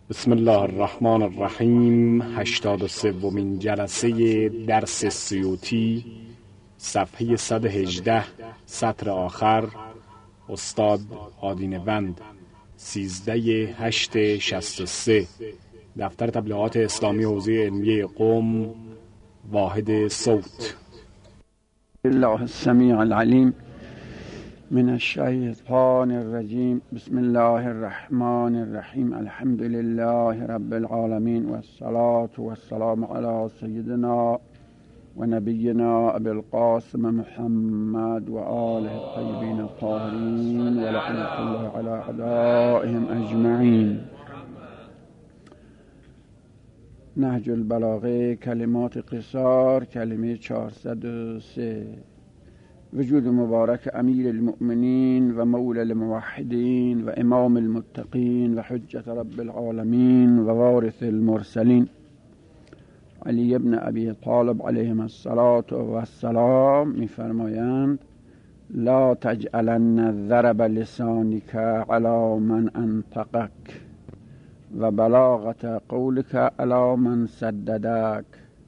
بسم الله الرحمن الرحیم. 83مین جلسه درس سیوطی، صفحه 118، سطر آخر. استاد آدینه‌وند، 13/8/63. دفتر تبلیغات اسلامی حوزه علمیه قم، واحد صوت. الله السمیع العلیم من الشیطان الرجیم. بسم الله الرحمن الرحیم. الحمد لله رب العالمین و الصلاة و السلام علی سیدنا و نبینا ابی القاسم محمد و آله الطیبین الطاهرین و لعنة الله علی اعدائهم اجمعین. نهج البلاغه، کلمات قصار، کلمه 403. وجود مبارک امیر المؤمنین و مولا الموحدین و امام المتقین و حجت رب العالمین و وارث المرسلین علی ابن ابی طالب علیهم الصلاة و السلام می‌فرمایند: لا تجعلن ضرب لسانک علی من انطقک و بلاغت قولک علی من سددک.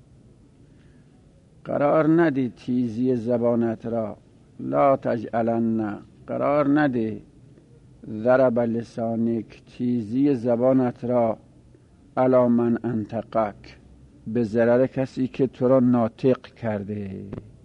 قرار ندی تیزی زبانت را، لا تجعلن، قرار ندی ضرب لسانک، تیزی زبانت را، علی من انطقک، به ضرر کسی که تو را ناطق کرده.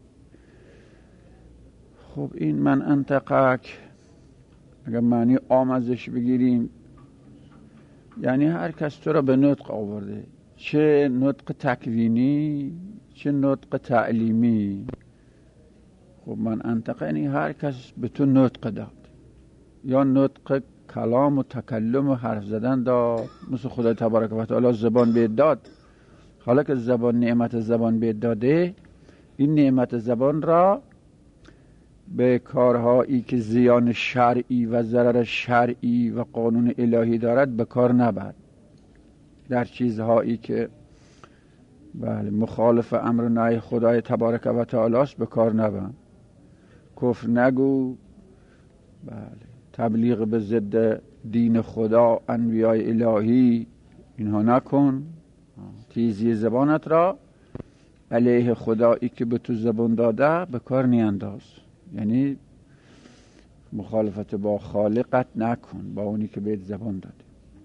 خب این من انطقک اگر معنی عام ازش بگیریم یعنی هر کس تو را به نطق آورده، چه نطق تکوینی چه نطق تعلیمی. خب من انطقه یعنی هر کس به تو نطق داد، یا نطق کلام و تکلم و حرف زدن داد، مثل خدای تبارک و تعالی زبان بهت داد. حالا که زبان نعمت زبان بهت داده، این نعمت زبان را به کارهایی که زیان شرعی و ضرر شرعی و قانون الهی دارد به کار نبر. در چیزهایی که بله مخالف امر و نهی خدای تبارک و تعالی است به کار نبر. کفر نگو، بله تبلیغ به ضد دین خدا، انبیاء الهی، اینها نکن. تیزی زبانت را علیه خدایی که به تو زبان داده به کار نینداز، یعنی مخالفت با خالقت نکن، با اونی که بهت زبان داده.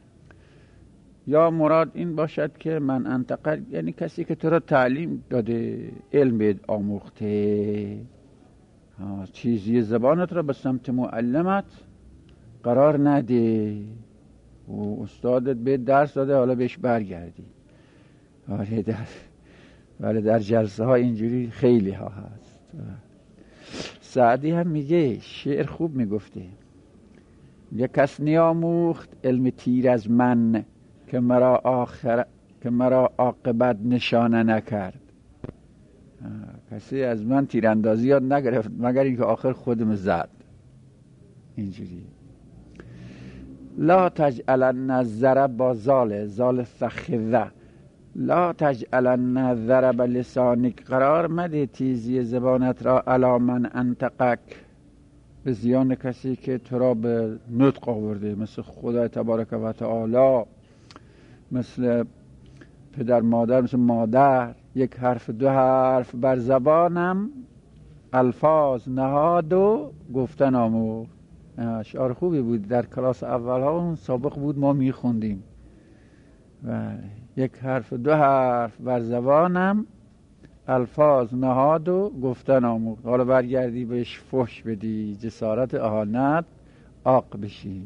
یا مراد این باشد که من انطقه یعنی کسی که تو را تعلیم داده، علم بهت آموخته، چیزی زبانت را به سمت معلمت قرار نده. و استادت بهت درس داده، حالا بهش برگردی. ولی در جلسه ها اینجوری خیلی ها هست. سعدی هم میگه، شعر خوب میگفته، یک کس نیاموخت علم تیر از من که مرا عاقبت نشانه نکرد. کسی از من تیراندازی یاد نگرفت مگر اینکه آخر خودم زد. اینجوری. لا تجعلن ضرب با زال فخذه، لا تجعلن ضرب لسانک، قرار مده تیزی زبانت را، علی من انطقک، به زیان کسی که تو را به نطق آورده، مثل خدای تبارک و تعالی، مثل پدر مادر، مثل مادر. یک حرف دو حرف بر زبانم، الفاظ نهاد و گفتن آموخت. اشعار خوبی بود در کلاس اول ها، اون سابق بود ما میخوندیم. یک حرف دو حرف بر زبانم، الفاظ نهاد و گفتن آموخت. حالا برگردی بهش فحش بدی، جسارت اهانت عاق بشی.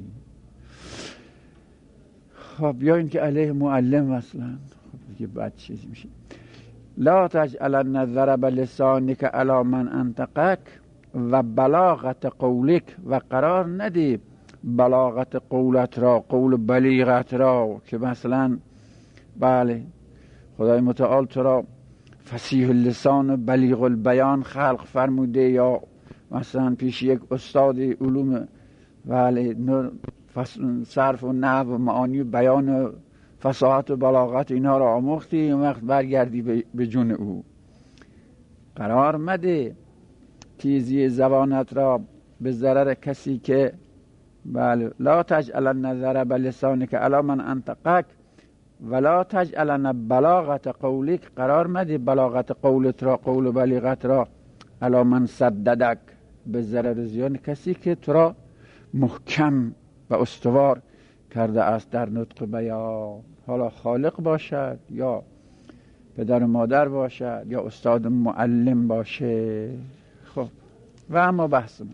خب بیاین که علیه معلم مثلا، خب دیگه بد چیزی میشه. لا تجعلن ضرب لسانک علی من انطقک و بلاغت قولک، و قرار ندی بلاغت قولت را، قول بلیغت را، که مثلا بله خدای متعال تو را فصیح اللسان بلیغ البیان خلق فرموده، یا مثلا پیش یک استاد علوم بله صرف و نحو و معانی و بیان و فصاحت و بلاغت اینها را آموختی، اون وقت برگردی به جون او. قرار مده تیزی زبانت را به ضرر کسی که بله لا تجعلن ضرب لسانک علی من انطقک ولا تجعلن بلاغت قولک، قرار مدی بلاغت قولت را، قول و بلیغت را، علی من سددک، به ضرر زیان کسی که تو را محکم و استوار کرده است در نطق بیان، حالا خالق باشد یا پدر و مادر باشد یا استاد معلم باشه. خب و اما بحثم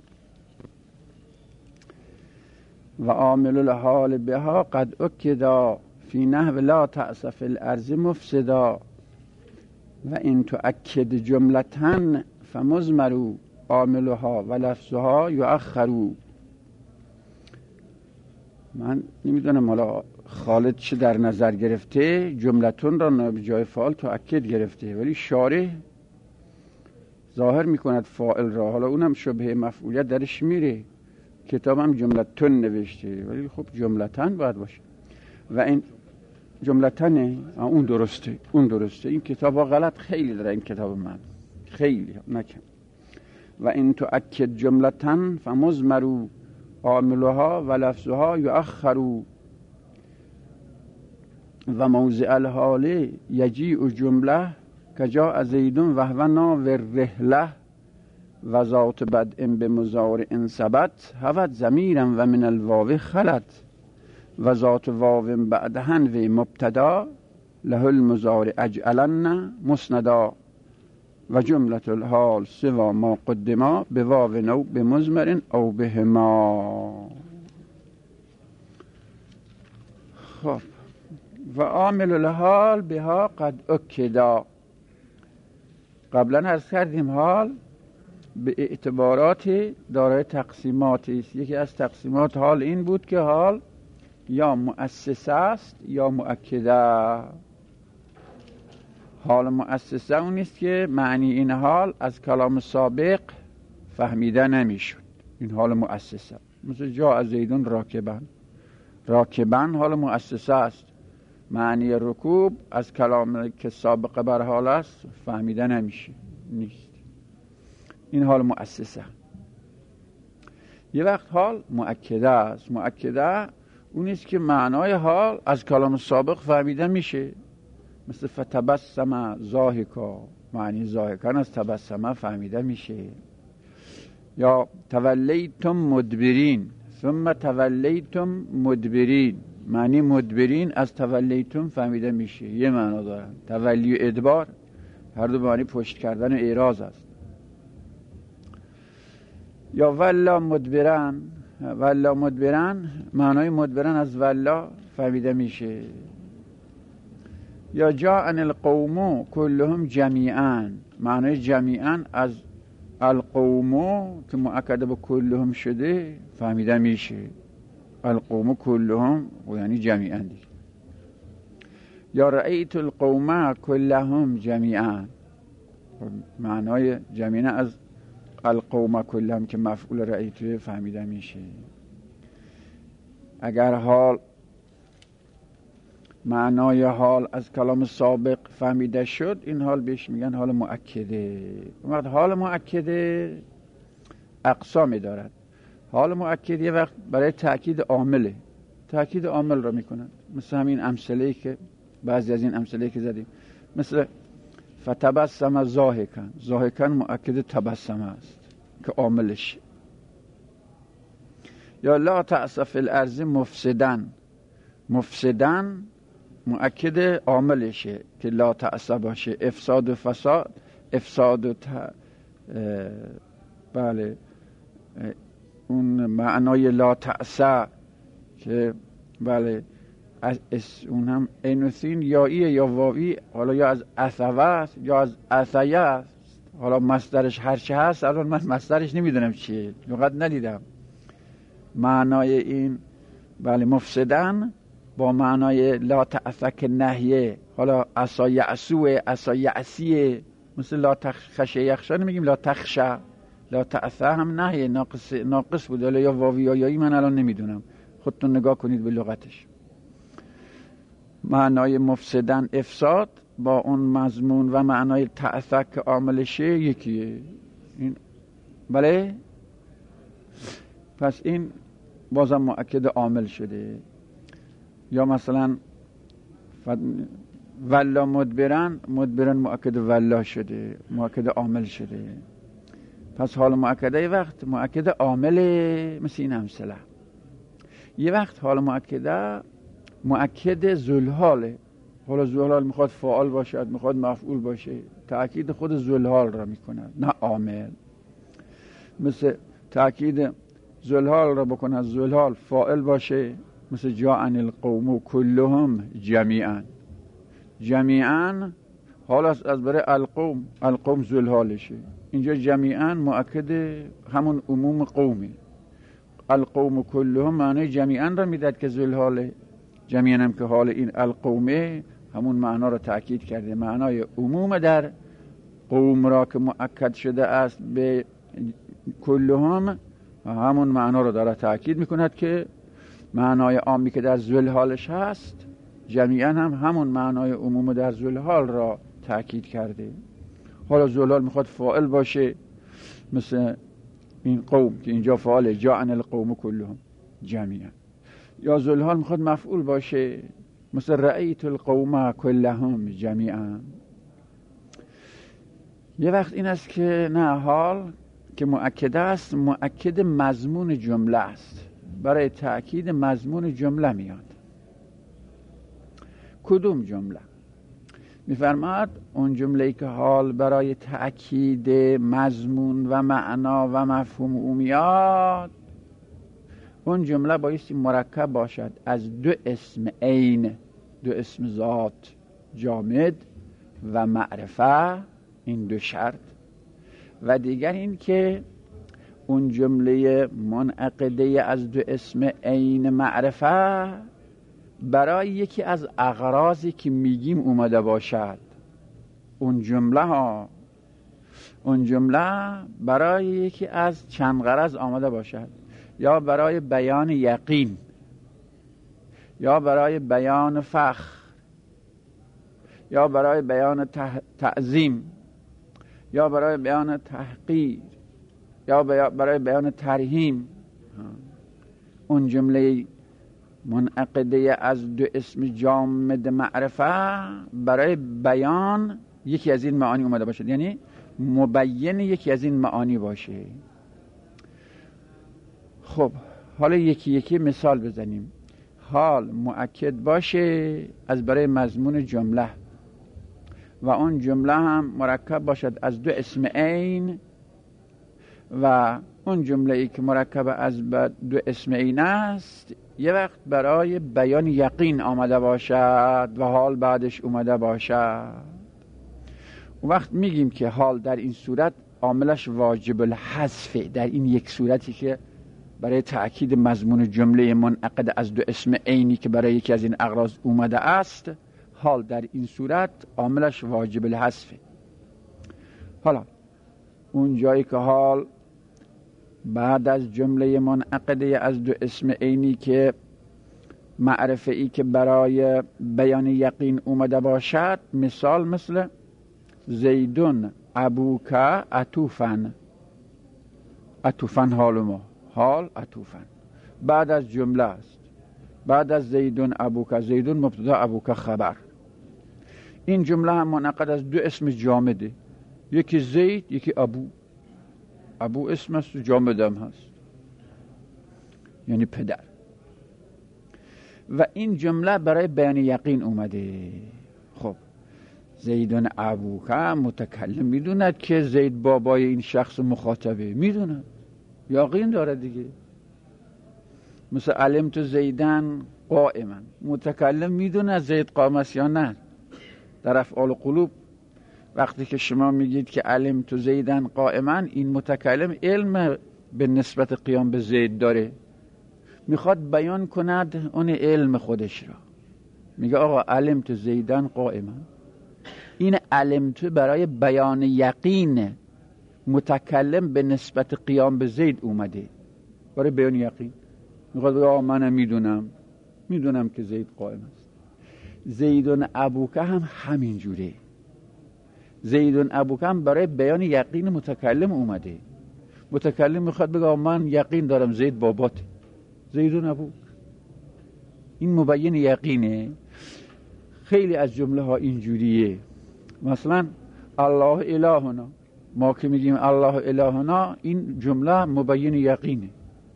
و عامل الحال بها قد اکدا فی نحو لا تأس فی الارض مفسدا و این تؤکد جملتن فمضمر عاملها و لفظها یؤخر. من نمیدونم حالا خالد چه در نظر گرفته، جملتون را به جای فاعل تؤکد گرفته، ولی شارح ظاهر میکند فاعل را، حالا اونم شبه مفعولیت درش میره، کتابم جملتون نوشته ولی خب جملتن باید باشه و این جملتنه، اون درسته، اون درسته. این کتاب ها غلط خیلی داره، این کتاب من خیلی نکن. و این تؤکد جملتن فمضمر عاملها و لفظها یؤخر و موضع الحال یجیء جمله کجاء زید و هو ناو الرحله و ذات بدء بمضارع ثبت هوت ضمیرا و من الواو خلت و ذات واو بعدهن و مبتدا له المضارع اجعلن مسندا و جملة الحال سوا ما قدما به واو نو به مضمر او بهما. خب و عامل الحال بها قد اکدا، قبلا عرض کردیم حال به اعتبارات دارای تقسیماتی است. یکی از تقسیمات حال این بود که حال یا مؤسسه است یا مؤکده. حال مؤسسه اون است که معنی این حال از کلام سابق فهمیده نمیشد، این حال مؤسسه. مثل جاء زیدون راکبن، راکبن حال مؤسسه است، معنی رکوب از کلام که سابق بر حال است فهمیده نمیشه، نیست، این حال مؤسسه. یه وقت حال مؤکده است، مؤکده اون است که معنای حال از کلام سابق فهمیده میشه، مثل فتبسم ضاحکا، معنی ضاحکان از تبسمه فهمیده میشه. یا تولیتم مدبرین ثم تولیتم مدبرین، معنی مدبرین از تولیتم فهمیده میشه، یه معنا دارن. تولی و ادبار هر دو معنی پشت کردن و اعراض است. یا ولا مدبرن، ولا مدبرن معنای مدبرن از ولا فهمیده میشه. یا جاءن القوم كلهم جمیعا، معنای جمیعا از القوم که مؤکد به کلهم شده فهمیده میشه، القوم کلهم و یعنی جمیعا دیگه. یا رأیت القوم كلهم جمیعا، معنای جمیعا از القوم کلهم که مفعول رأیت فهمیده میشه. اگر حال معنای حال از کلام سابق فهمیده شد، این حال بهش میگن حال مؤکده. وقت حال مؤکده اقسامی دارد. حال مؤکد یه وقت برای تأکید عامله، تأکید عامل را میکنند، مثل همین امثله که بعضی از این امثله که زدیم، مثل فتبسم ضاحکا، ضاحکا مؤکد تبسم است که عاملش. یا لا تأس فی الارض مفسدن، مفسدن مؤکد عاملشه که لا تأس باشه، افساد و فساد، افساد و بله اون معنای لا تأس که بله اون هم اینوثین یا ایه یا واوی، حالا یا از اثوه است یا از اثیه است، حالا مصدرش هرچه هست، الان من مصدرش نمیدونم چیه، لغت ندیدم. معنای این بله مفسدن با معنای لا تأس که نهیه، حالا عصا یعصوه، عصا یعصیه، مثل لا تخشه یخشا نمیگیم لا تخشه، لا تأس هم نهیه، ناقص بود، حالا یا واوی یا یایی من الان نمیدونم، خودتون نگاه کنید به لغتش. معنای مفسدن افساد با اون مضمون و معنای تأس که عاملشه یکیه. این بله، پس این بازم مؤکد عامل شده. یا مثلا ولا مدبرن مؤکد ولا شده، مؤکد عامل شده. پس حال مؤکده یه وقت مؤکد عامل مثل این امثله، یه وقت حال مؤکده مؤکد ذوالحاله. حالا ذوالحال میخواد فاعل باشد، میخواد مفعول باشه، تأکید خود ذوالحال را میکند نه عامل. مثل تأکید ذوالحال را بکند ذوالحال فاعل باشه، مثل جاءن القوم كلهم جمیعا حال است از برای القوم ذوالحالشه. اینجا جمیعا مؤکد همون عموم قومی. القوم كلهم معنی جمیعا را میداد که ذوالحاله، جمیعا هم که حال این القومه همون معنا را تأکید کرده. معنای عموم در قوم را که مؤکد شده است به کلهم همون معنا را داره تأکید میکند که معنای عامی که در ذوالحالش هست جمیعا هم همون معنای عموم در ذوالحال را تأکید کرده. حالا ذوالحال میخواد فاعل باشه، مثل این قوم که اینجا فاعل جاءن القوم كلهم جمیعا. یا ذوالحال میخواد مفعول باشه، مثل رأیت القوم كلهم جمیعا. یه وقت این است که نه، حال که مؤکد است مؤکد مضمون جمله است، برای تأکید مضمون جمله میاد. کدوم جمله؟ میفرماد اون جمله‌ای که حال برای تأکید مضمون و معنا و مفهوم او میاد، اون جمله بایستی مرکب باشد از دو اسم عین، دو اسم ذات جامد و معرفه، این دو شرط. و دیگر این که اون جمله منعقده از دو اسم عین معرفه برای یکی از اغراضی که میگیم اومده باشد. اون جمله برای یکی از چند غرض آمده باشد، یا برای بیان یقین، یا برای بیان فخر، یا برای بیان تعظیم، یا برای بیان تحقیر، یا برای بیان ترهیم. اون جمله منعقده از دو اسم جامد معرفه برای بیان یکی از این معانی اومده باشه، یعنی مبین یکی از این معانی باشه. خب حالا یکی یکی مثال بزنیم. حال مؤکد باشه از برای مضمون جمله و اون جمله هم مرکب باشد از دو اسم عین، و اون جمله ای که مرکب از دو اسم عین است یه وقت برای بیان یقین آمده باشد و حال بعدش اومده باشد. اون وقت میگیم که حال در این صورت عاملش واجب الحذف، در این یک صورتی که برای تأکید مضمون جمله منعقد از دو اسم عینی که برای یکی از این اغراض اومده است، حال در این صورت عاملش واجب الحذف. حالا اون جایی که حال بعد از جمله منعقده از دو اسم عینی که معرفه ای که برای بیان یقین اومده باشد، مثال مثل زیدون ابوک عطوفن، عطوفن حال ما، حال عطوفن بعد از جمله است، بعد از زیدون ابوک، زیدون مبتدا ابوک خبر. این جمله هم منعقد از دو اسم جامده، یکی زید یکی ابو. ابو اسم است و جامد هم هست، یعنی پدر. و این جمله برای بیان یقین اومده. خب زیدون ابوک، متکلم میدوند که زید بابای این شخص مخاطبه، میدوند، یقین داره دیگه. مثل علمت زیدن قائما، متکلم میدونه زید قائم است یا نه. در افعال قلوب وقتی که شما میگید که علمت زیدن قائما، این متکلم علم به نسبت قیام به زید داره، میخواد بیان کند اون علم خودش را. میگه آقا علمت زیدن قائما، این علمت برای بیان یقین متکلم به نسبت قیام به زید اومده، برای بیان یقین میخواد بگه آقا منم میدونم که زید قائم است. زیدون ابوکه هم همین جوره، زیدون ابوکه هم برای بیان یقین متکلم اومده. متکلم میخواد بگه من یقین دارم زید باباته، زید ابوک. این مبین یقینه. خیلی از جمله ها اینجوریه. مثلا الله الهنا، ما که میگیم الله الهنا، این جمله مبین یقینه.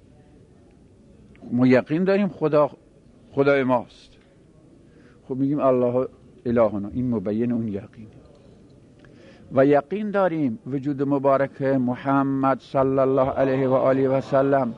ما یقین داریم خدای ماست، خب میگیم الله الهنا، این مبین اون یقینه. و یقین داریم وجود مبارک محمد صلی الله علیه و آله و سلم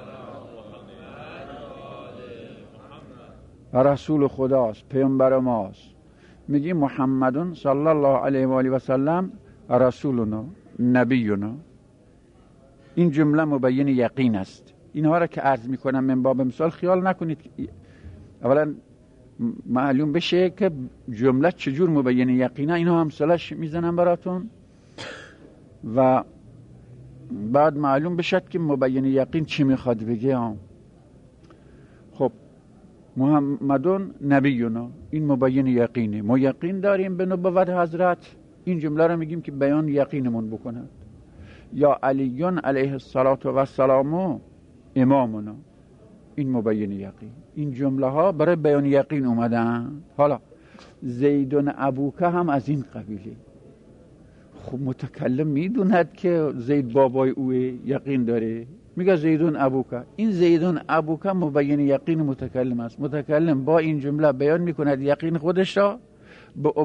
و رسول خداست، پیامبر ماست، میگیم محمدون صلی الله علیه و آله و سلم رسولنا نبینا. این جمله مبین یقین است. اینها را که عرض میکنم من باب مثال، خیال نکنید اولا معلوم بشه که جمله چجور مبین یقینه. اینها هم مثالش میزنم براتون و بعد معلوم بشد که مبین یقین چی میخواد بگه. خب محمدون نبینا، این مبین یقینه. ما یقین داریم به نبوت حضرت. این جمله رو میگیم که بیان یقینمون بکنه. یا علیون علیه الصلاة و السلام امامنا، این مبین یقین. این جمله ها برای بیان یقین اومدن. حالا زیدون ابوکه هم از این قبیله. خب متکلم میدوند که زید بابای اوه، یقین داره، میگه زیدون ابوکه. این زیدون ابوکه مبین یقین متکلم است. متکلم با این جمله بیان میکند یقین خودش را به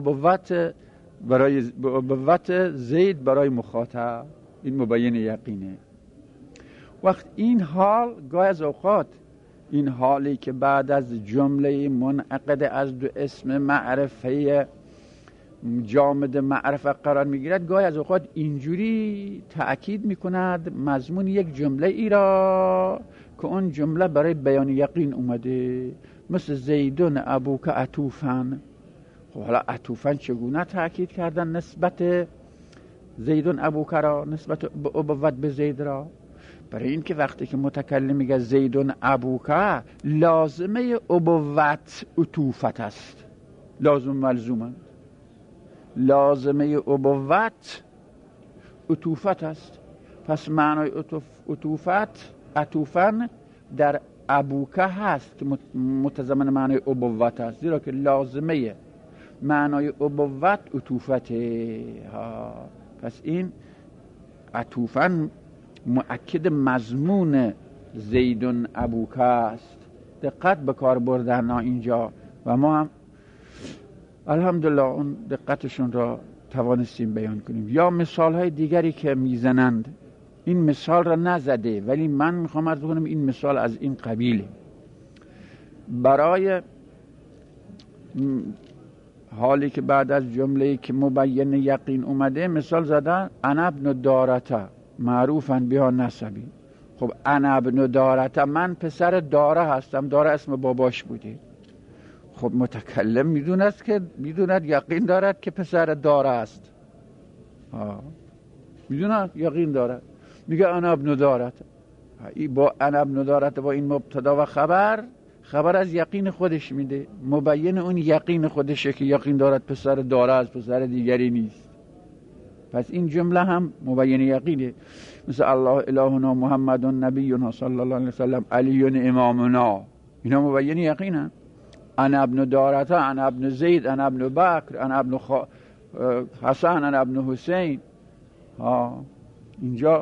ابوت زید برای مخاطب. این مبین یقینه. وقت این حال گاه از اوقات، این حالی که بعد از جمله منعقد از دو اسم معرفه جامد معرفه قرار میگیرد، گاه از اوقات اینجوری تأکید میکند مضمون یک جمله ای را که اون جمله برای بیان یقین اومده، مثل زیدون ابوک عطوفن. خب حالا عطوفن چگونه تأکید کردن نسبت زیدون ابوک را، نسبت به ابوت به زید را؟ برای این که وقتی که متکلم میگه زیدون ابوک، لازمه ابوت عطوفت است، لازم ملزومه. لازمه ابوت عطوفت است. پس معنای عطوفت، عطوفن در ابوک هست که متضمن معنای ابوت است، زیرا که لازمه معنای ابوت عطوفته. پس این عطوفن مؤکد مضمون زیدون ابوک است. دقت به کار بردن اینجا و ما هم الحمدلله اون دقتشون را توانستیم بیان کنیم. یا مثال های دیگری که میزنند، این مثال را نزده ولی من میخوام عرض کنم این مثال از این قبیله. برای حالی که بعد از جمله که مبین یقین اومده مثال زده، انا ابن دارته معروفن بها نسبی. خب انا ابن دارته، من پسر داره هستم. داره اسم باباش بوده. خب متکلم میدوند یقین دارد که پسر داره است. میدوند یقین دارد، میگه انا ابن دارته. با انا ابن دارته با این مبتدا و خبر از یقین خودش میده، مبین اون یقین خودشه که یقین دارد پسر داره است، پسر دیگری نیست. پس این جمله هم مبین یقینه. مثل الله الهنا محمد نبینا صلی الله علیه وسلم علی امامنا، اینا مبین یقینن. انا ابن دارته، انا ابن زید، انا ابن بکر، انا ابن حسن، انا ابن حسین. اینجا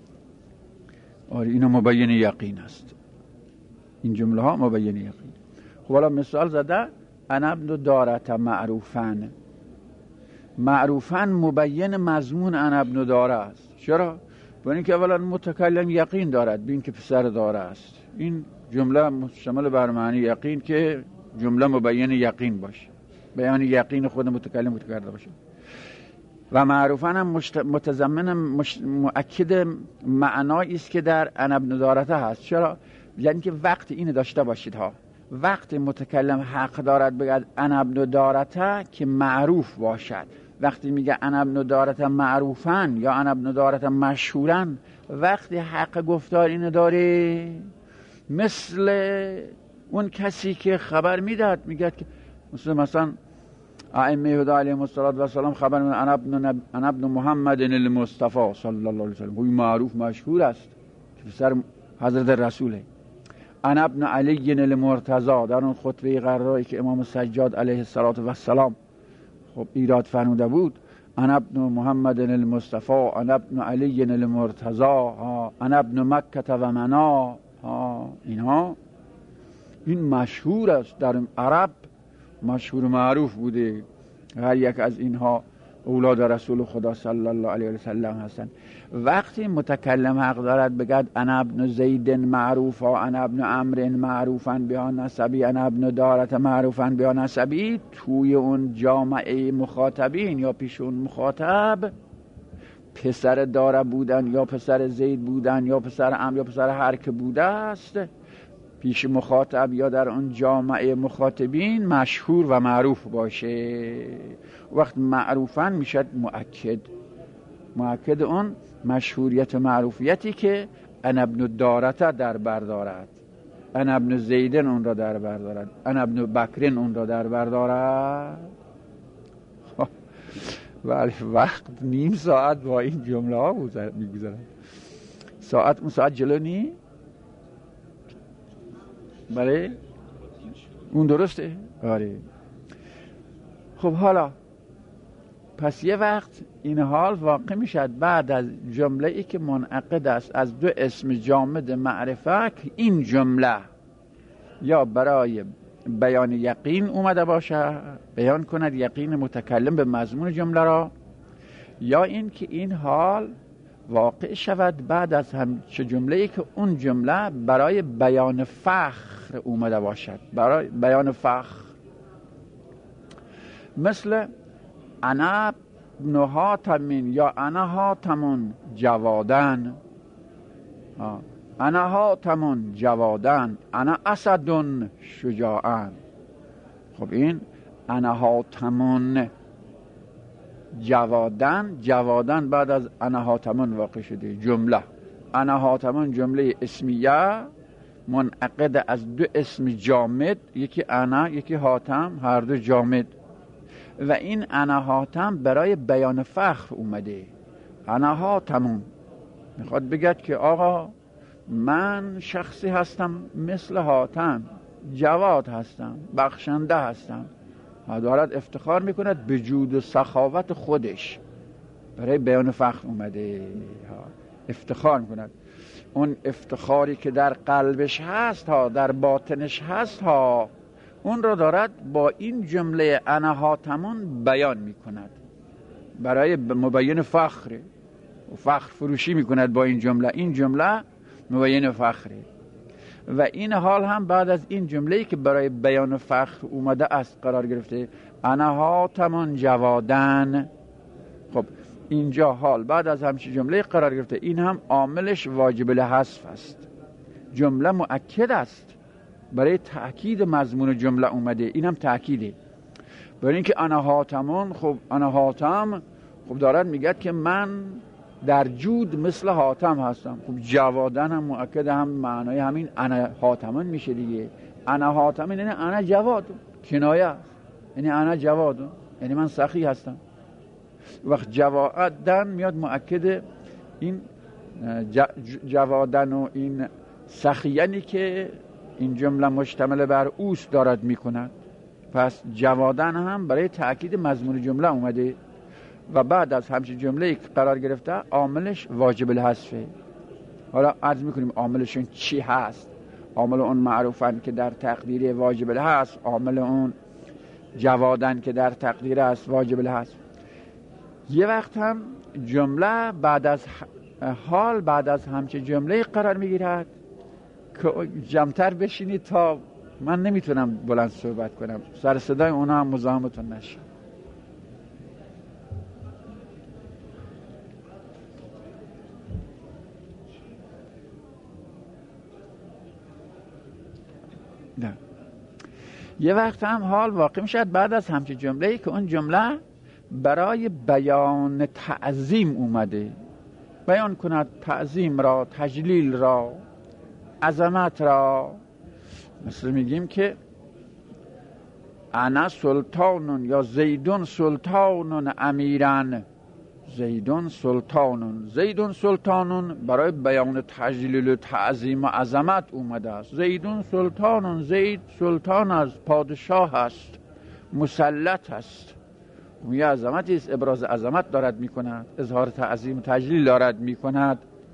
اینا مبین یقین است. این جمله ها مبین یقین. خب حالا مثال زده، انا ابن دارته معروفن. معروفن مبین مضمون انا ابن داره است. چرا؟ برای اینکه اولا متکلم یقین دارد به اینکه پسر داره است. این جمله مشتمل بر معنی یقین که جمله مبین یقین باشه، بیان یقین خود متکلم کرده باشه. و معروفن هم متضمن مؤکد معنایی است که در انا ابن دارته هست. چرا؟ یعنی که وقتی اینو داشته باشید وقتی متکلم حق دارد بگه انا ابن دارته که معروف باشد. وقتی میگه انا ابن دارته معروفن یا انا ابن دارته مشهورن، وقتی حق گفتار اینو داره، مثل اون کسی که خبر میداد، میگه که مثلا ائمه هدا علیهم السلام خبر میدن انا ابن محمد المصطفى صلی الله علیه وسلم، این معروف مشهور است که پسر حضرت رسوله. انا ابن علی المرتضی، در اون خطبه قراری که امام سجاد علیه السلام خب ایراد فرموده بود، انا ابن محمد المصطفى، انا ابن علی المرتضی، انا ابن مکه و منا، اینها این مشهور است، در عرب مشهور معروف بوده. هر یک از اینها اولاد رسول خدا صلی الله علیه و سلم هستند. وقتی متکلم حق دارد بگد انا ابن زید معروفا، انا ابن عمرو معروفا بها نسبی، انا ابن دارت معروفا بها نسبی، توی اون جامعه مخاطبین یا پیش اون مخاطب پسر داره بودن یا پسر زید بودن یا پسر عمرو یا پسر هر که بوده است، پیش مخاطب یا در اون جامعه مخاطبین مشهور و معروف باشه. وقت معروفن میشد مؤکد اون مشهوریت معروفیتی که انا ابن دارت در بر دارد، انا ابن زیدن اون را در بر دارد، انا ابن بکرین اون را در بر دارد. ولی وقت نیم ساعت با این جمله ها میگذارد. اون ساعت جلو نی؟ بله اون درسته؟ آره. خب حالا پس یه وقت این حال واقع میشد بعد از جمله ای که منعقد است از دو اسم جامد معرفه، این جمله یا برای بیان یقین اومده باشه، بیان کند یقین متکلم به مضمون جمله را، یا این که این حال واقع شود بعد از همچه جمله ای که اون جمله برای بیان فخر اومده باشد، برای بیان فخر. مثل انا ابن حاتمین یا انا حاتمون جوادن، انا حاتمون جوادن، انا اسدون شجاعن. خب این انا حاتمون جوادن بعد از انا حاتمون واقع شده جمله. انا حاتمون جمله اسمیه منعقد از دو اسم جامد، یکی انا یکی حاتم، هر دو جامد، و این انا حاتم برای بیان فخر اومده. انا حاتمون میخواد بگد که آقا من شخصی هستم مثل حاتم، جواد هستم، بخشنده هستم. دارد افتخار میکند به جود و سخاوت خودش، برای بیان فخر اومده، افتخار میکند. اون افتخاری که در قلبش هست در باطنش هست اون را دارد با این جمله انا حاتمون بیان میکند، برای مبین فخره و فخر فروشی میکند با این جمله. این جمله مبین فخره و این حال هم بعد از این جمله‌ای که برای بیان فخر اومده است قرار گرفته، انا حاتمون جوادن. خب اینجا حال بعد از همچین جمله قرار گرفته، این هم عاملش واجب الحذف است، جمله مؤکد است، برای تأکید مضمون جمله اومده، این هم تأکیده. برای اینکه انا حاتمون، خب انا حاتم خب دارد میگه که من در جود مثل حاتم هستم. خب جوادن هم مؤکد، هم معنای همین انا حاتمون میشه دیگه. انا حاتمون یعنی انا جواد، کنایه یعنی انا جواد، یعنی من سخی هستم. وقت جوادن میاد مؤکد این جوادن و این سخیانی که این جمله مشتمل بر اوست دارد میکند. پس جوادن هم برای تأکید مضمون جمله اومده و بعد از همچین جمله قرار گرفته عاملش واجب الحذفه. حالا عرض میکنیم عاملشون چی هست. عامل اون معروفن که در تقدیر واجب الحذف، عامل اون جوادن که در تقدیر است واجب الحذف. یه وقت هم جمله بعد از حال بعد از همچین جمله قرار میگیرد که جمع‌تر بشینید تا من نمیتونم بلند صحبت کنم، سر صدای اونا هم مزاحمتون نشه. نه. یه وقت هم حال واقع میشد بعد از همچین جمله‌ای که اون جمله برای بیان تعظیم اومده، بیان کند تعظیم را، تجلیل را، عظمت را. مثل میگیم که انا سلطانون یا زیدون سلطانون امیرن، زیدون سلطانون. زیدون سلطانون برای بیان تجلیل و تعظیم و عظمت اومده است. زیدون سلطانون، زید سلطان است، پادشاه است، مسلط است، اون یه عظمتی است، ابراز عظمت دارد میکند، اظهار تعظیم و تجلیل دارد میکند.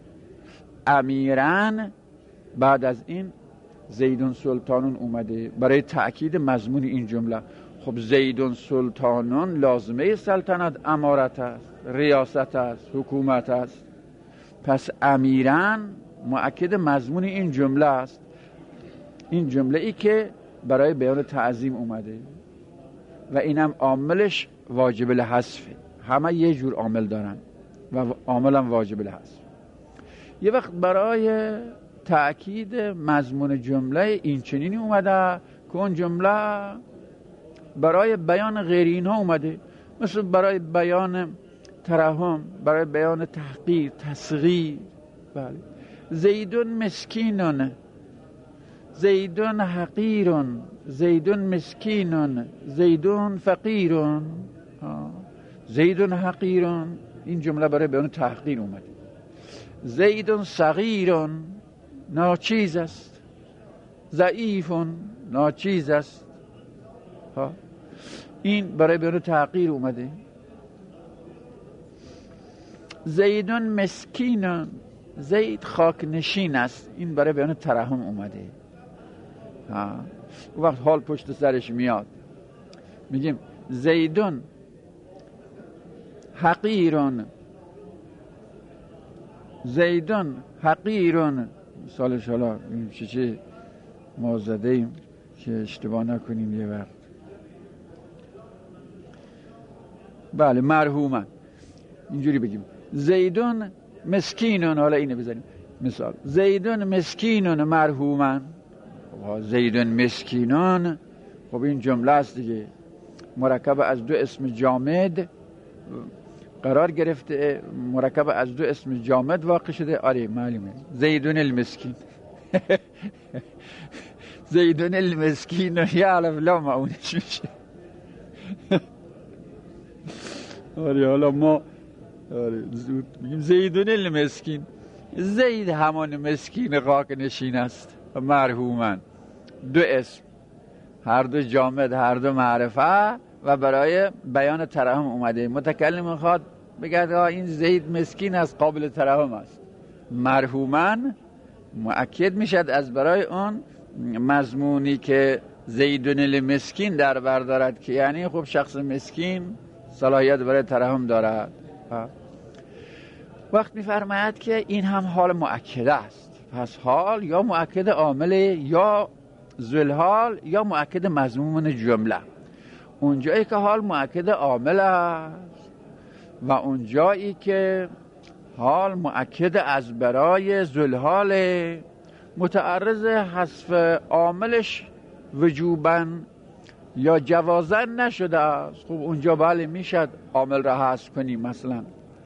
امیران بعد از این زیدون سلطانون اومده برای تأکید مضمون این جمله. خب زیدون سلطانون لازمه سلطنت امارت است، ریاست است، حکومت است. پس امیران مؤکد مضمون این جمله است. این جمله ای که برای بیان تعظیم اومده و اینم عاملش واجب الحذفه. همه یه جور عامل دارن و عاملم واجب الحذف. یه وقت برای تأکید مضمون جمله این چنینی اومده که اون جمله برای بیان غیر اینها اومده، مثل برای بیان ترحم، برای بیان تحقیر، تصغیر. بله. زیدون مسکینون، زیدون حقیرون، زیدون مسکینون، زیدون فقیرون. زیدون حقیرون، این جمله برای بیان تحقیر اومده. زیدون صغیرون، ناچیز است، ضعیفون، ناچیز است. این برای بیان تحقیر اومده. زیدون مسکینون، زید خاک نشین است، این برای بیان ترحم اومده. وقت حال پشت سرش میاد میگیم زیدون حقیرون، زیدون حقیرون. مثالش حالا چه ما زده ایم که اشتباه نکنیم یه وقت. بله مرحومن، اینجوری بگیم زیدون مسکینون. حالا اینو بزنیم مثال زیدون مسکینون مرحومن. زیدون مسکینون، خب این جمله است دیگه، مرکب از دو اسم جامد قرار گرفته، مرکب از دو اسم جامد واقع شده. آره معلومه زیدون المسکین. زیدون المسکین یا علف لام اونش میشه. آره حالا ما میگیم زیدون المسکین. زید همان مسکین خاک نشین است. مرحومن دو اسم، هر دو جامد، هر دو معرفه و برای بیان ترحم اومده. متکلم میخواد بگه این زید مسکین است، قابل ترحم است. مرحومن مؤکد میشد از برای اون مضمونی که زیدون المسکین در بر دارد، که یعنی خب شخص مسکین صلاحیت برای ترحم دارد. وقت میفرماید که این هم حال مؤکده است. پس حال یا مؤکد عامل یا ذوالحال یا مؤکد مضمون جمله. اونجایی که حال مؤکد عامل است و اونجایی که حال مؤکد از برای ذوالحال متعرض حذف عاملش وجوباً یا جوازاً نشده است. خب اونجا بله میشد عامل را حذف کنیم، مثلا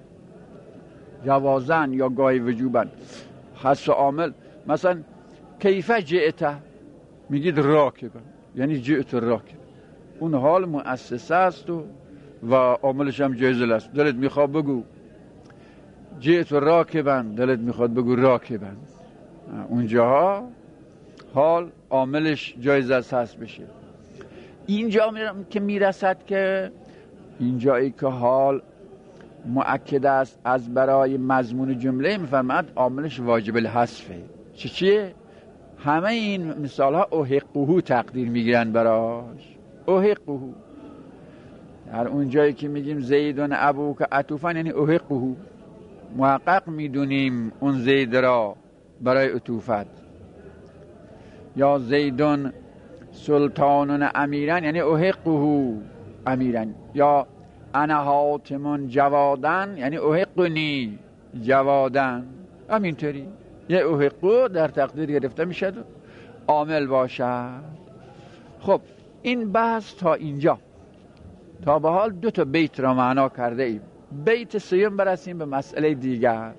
جوازاً یا گاهی وجوباً حذف عامل. مثلا کیف جئت، میگید راکبا، یعنی جئت راکب، اون حال مؤسسه است و عاملش هم جایز است. دلت میخواد بگو جئت راکبا، دلت میخواد بگو راکبا، اونجاها حال عاملش جایز است هست بشه. اینجا که میرسد که اینجایی که حال مؤکد است از برای مضمون جمله، میفرماید عاملش واجب الحذفه. چیه؟ همه این مثال ها احقه تقدیر میگیرن براش. احقه در اون جایی که میگیم زیدون ابوک عطوفن، یعنی احقه محقق میدونیم اون زید را برای عطوفت. یا زیدون سلطانون امیرن، یعنی احقه امیرن. یا انا حاتمون جوادن، یعنی احقنی جوادن. همینطوری یه احقه در تقدیر گرفته میشد عامل باشد. خب این بحث تا اینجا، تا به حال 2 تا بیت را معنا کرده ایم. بیت سوم برسیم به مسئله دیگر.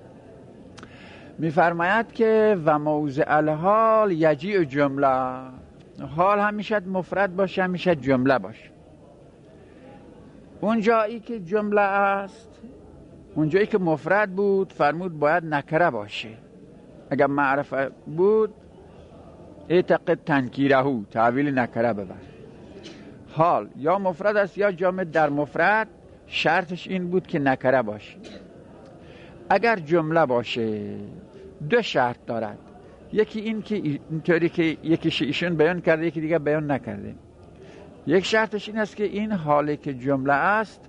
میفرماید که و موضع الحال یجیء جمله. حال هم میشد مفرد باشه، هم میشد جمله باشه. اون جایی که جمله است اونجایی که مفرد بود فرمود باید نکره باشه. اگر معرفه بود اعتقد تنکیرهو، تعویل نکره ببر. حال یا مفرد است یا جامد در مفرد، شرطش این بود که نکره باشه. اگر جمله باشه دو شرط دارد. یکی این که اینطوری که یکیش ایشون بیان کرده یکی دیگه بیان نکرده. یک شرطش این است که این حالی که جمله است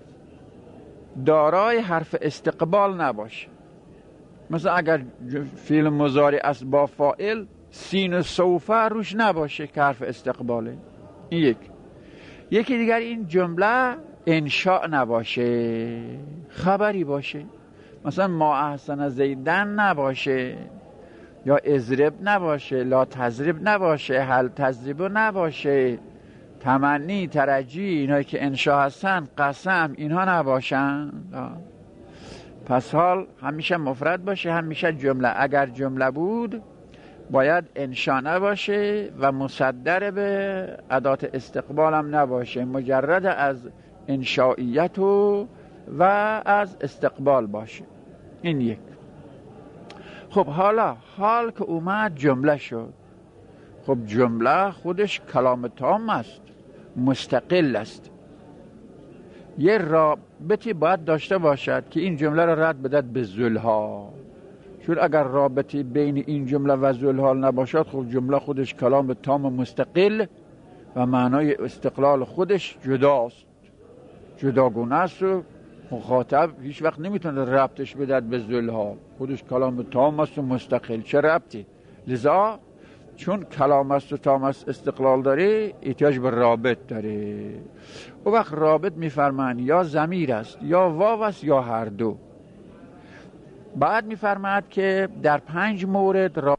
دارای حرف استقبال نباشه. مثلا اگر فعل مضارع است با فاعل سین و سوف روش نباشه که حرف استقباله. این یکی دیگر این جمله انشاء نباشه، خبری باشه. مثلا ما احسن زیدن نباشه، یا اضرب نباشه، لا تضرب نباشه، هل تضرب نباشه، تمنی، ترجی، اینایی که انشاء هستن، قسم، اینها نباشن. پس حال همیشه مفرد باشه، همیشه جمله. اگر جمله بود باید انشاء نباشه و مصدر به ادات استقبال هم نباشه، مجرد از انشائیت و از استقبال باشه. این یک. خب حالا حال که اومد جمله شد. خب جمله خودش کلام تام است، مستقل است. یه رابطی باید داشته باشد که این جمله را رد بدهد به ذوالحال. چون اگر رابطی بین این جمله و ذوالحال نباشد خب جمله خودش کلام تام مستقل و معنای استقلال خودش جداست، جداگونه است و مخاطب هیچ وقت نمیتونه ربطش بدهد به ذوالحال. خودش کلام تام است و مستقل، چه ربطی؟ لذا چون کلام است و تام است، استقلال داره، احتیاج به رابط داره. و وقت رابط میفرمان یا ضمیر است یا واو است یا هر دو. بعد میفرماد که در 5 مورد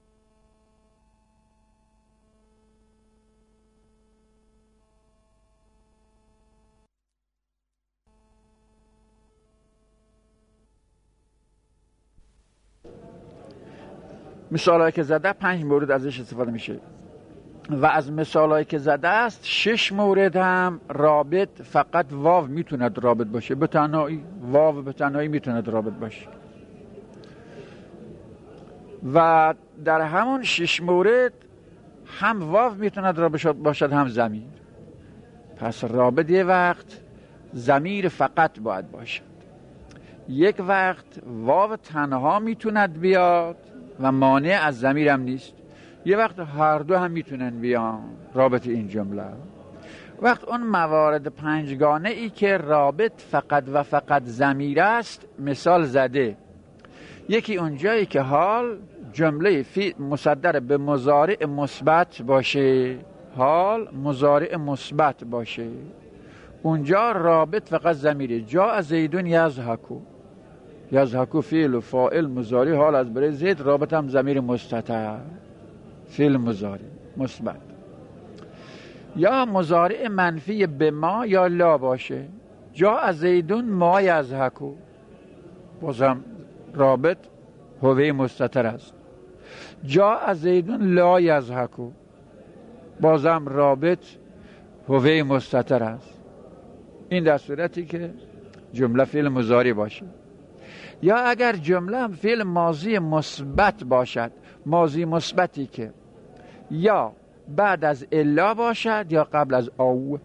مثالایی که زده 5 مورد ازش استفاده میشه و از مثالایی که زده است 6 مورد هم رابط فقط واو میتوند رابط باشه، به تنهایی واو به تنهایی میتوند رابط باشه. و در همون 6 مورد هم واو میتوند رابط باشد هم ضمیر. پس رابط یه وقت ضمیر فقط باید باشد، یک وقت واو تنها میتوند بیاد و مانع از ضمیر هم نیست، یه وقت هر دو هم میتونن بیان رابط این جمله. وقت اون موارد 5 گانه ای که رابط فقط و فقط ضمیر است مثال زده. یکی اونجایی که حال جمله فی مصدر به مضارع مثبت باشه، حال مضارع مثبت باشه، اونجا رابط فقط ضمیره. جا زیدون یضحکو، یضحکو فعل و فاعل مضارع، حال از برای زید، رابط هم ضمیر مستتر فعل مضارع مثبت. یا مضارع منفی به ما یا لا باشه، جا زیدون ما یضحکو، بازم رابط هوه مستتر است. جا زیدون لا یضحکو، بازم رابط هوه مستتر است. این در صورتی که جمله فعل مضارع باشه. یا اگر جمله فعل ماضی مثبت باشد، ماضی مثبتی که یا بعد از الا باشد یا قبل از او.